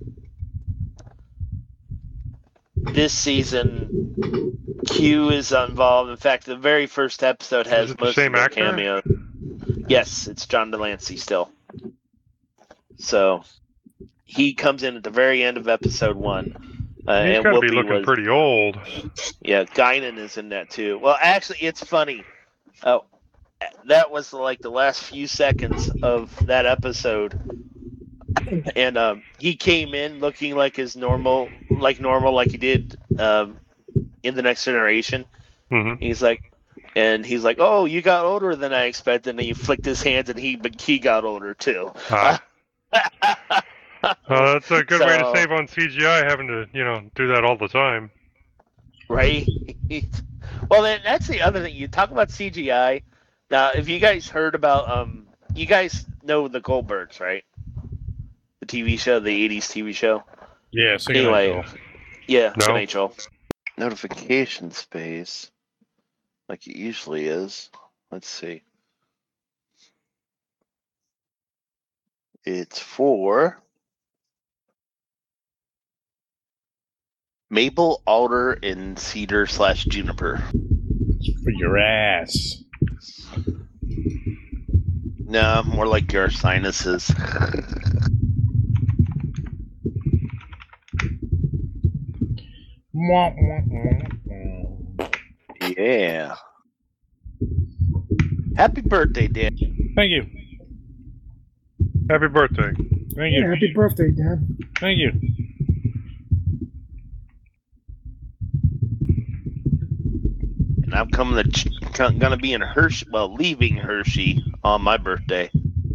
this season, Q is involved. In fact, the very first episode has most of the cameos. Yes, it's John Delancey still. So, he comes in at the very end of episode 1. He's got to be looking pretty old. Yeah, Guinan is in that too. Well, actually, it's funny. That was like the last few seconds of that episode. And he came in looking like his normal like he did in The Next Generation. Mm-hmm. He's like, "Oh, you got older than I expected." And he flicked his hands, and he got older too. That's a good way to save on CGI, having to do that all the time. Right. Well, that's the other thing. You talk about CGI. Now, if you guys heard about you guys know the Goldbergs, right? The TV show, the 80s TV show. Yeah, anyway, yeah, no. NHL. Notification space, like it usually is. Let's see. It's for Maple, Alder, and Cedar / Juniper. For your ass. No, more like your sinuses. Yeah. Happy birthday, Dan. Thank you. Happy birthday. Thank you. Yeah, happy birthday, Dad. Thank you. And I'm gonna be in Hershey. Well, leaving Hershey on my birthday.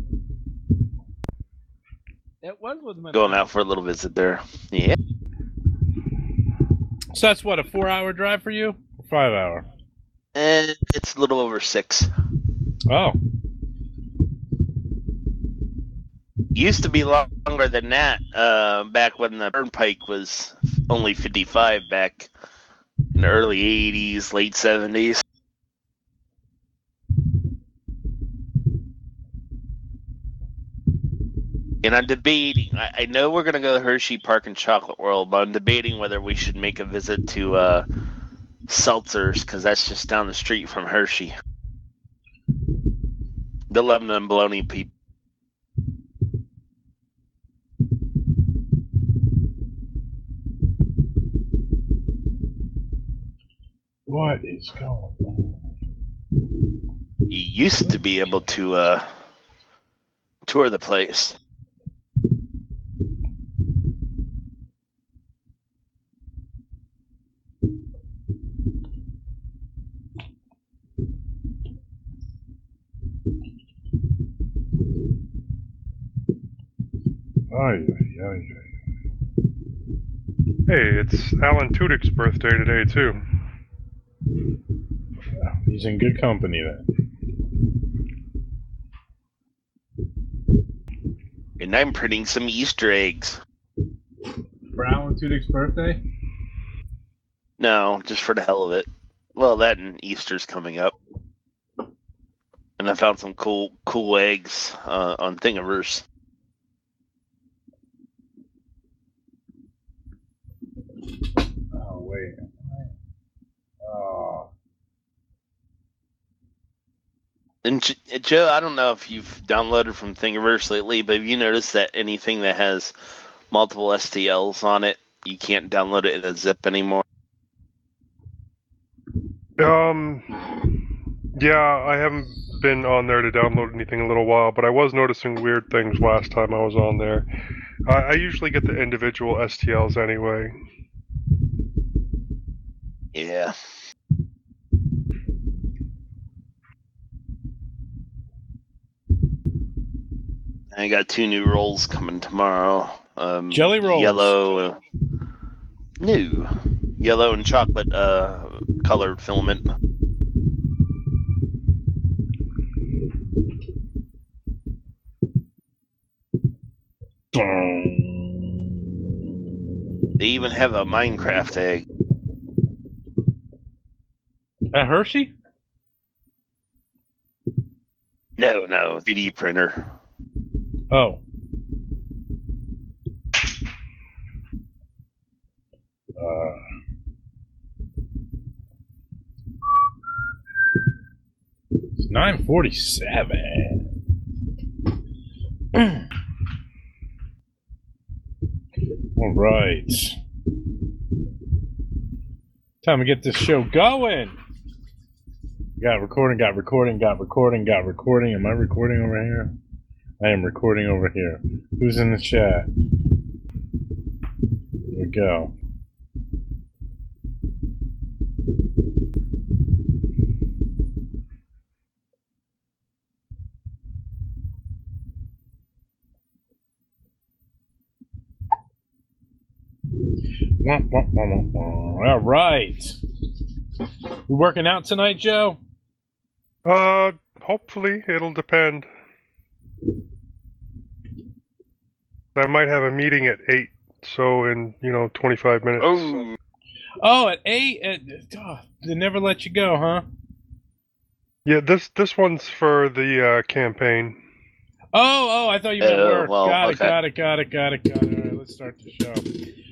It was with my going out for a little visit there. Yeah. So that's what, a 4-hour drive for you? 5-hour? And it's a little over 6. Oh. Used to be longer than that. Back when the Turnpike was only 55 back in the early 80s, late 70s. And I'm debating. I know we're going to go to Hershey Park and Chocolate World, but I'm debating whether we should make a visit to Seltzer's, because that's just down the street from Hershey. The lemon and bologna people. What is going on? You used to be able to tour the place. Hey, it's Alan Tudyk's birthday today, too. He's in good company then. And I'm printing some Easter eggs. For Alan Tudyk's birthday? No, just for the hell of it. Well, that and Easter's coming up. And I found some cool eggs on Thingiverse. wait. Oh. And Joe, I don't know if you've downloaded from Thingiverse lately, but have you noticed that anything that has multiple STLs on it, you can't download it in a zip anymore? Yeah, I haven't been on there to download anything in a little while, but I was noticing weird things last time I was on there. I usually get the individual STLs anyway. Yeah. I got 2 new rolls coming tomorrow. Jelly rolls. Yellow. New. Yellow and chocolate colored filament. They even have a Minecraft egg. A Hershey? No, 3D printer. Oh. It's 9:47. All right. Time to get this show going. Got recording. Am I recording over here? I am recording over here. Who's in the chat? Here we go. All right. You working out tonight, Joe? Hopefully it'll depend. I might have a meeting at 8, so in 25 minutes. Oh, at 8? They never let you go, huh? Yeah, this one's for the campaign. Oh, I thought you meant work. Well, Got okay. it. All right, let's start the show.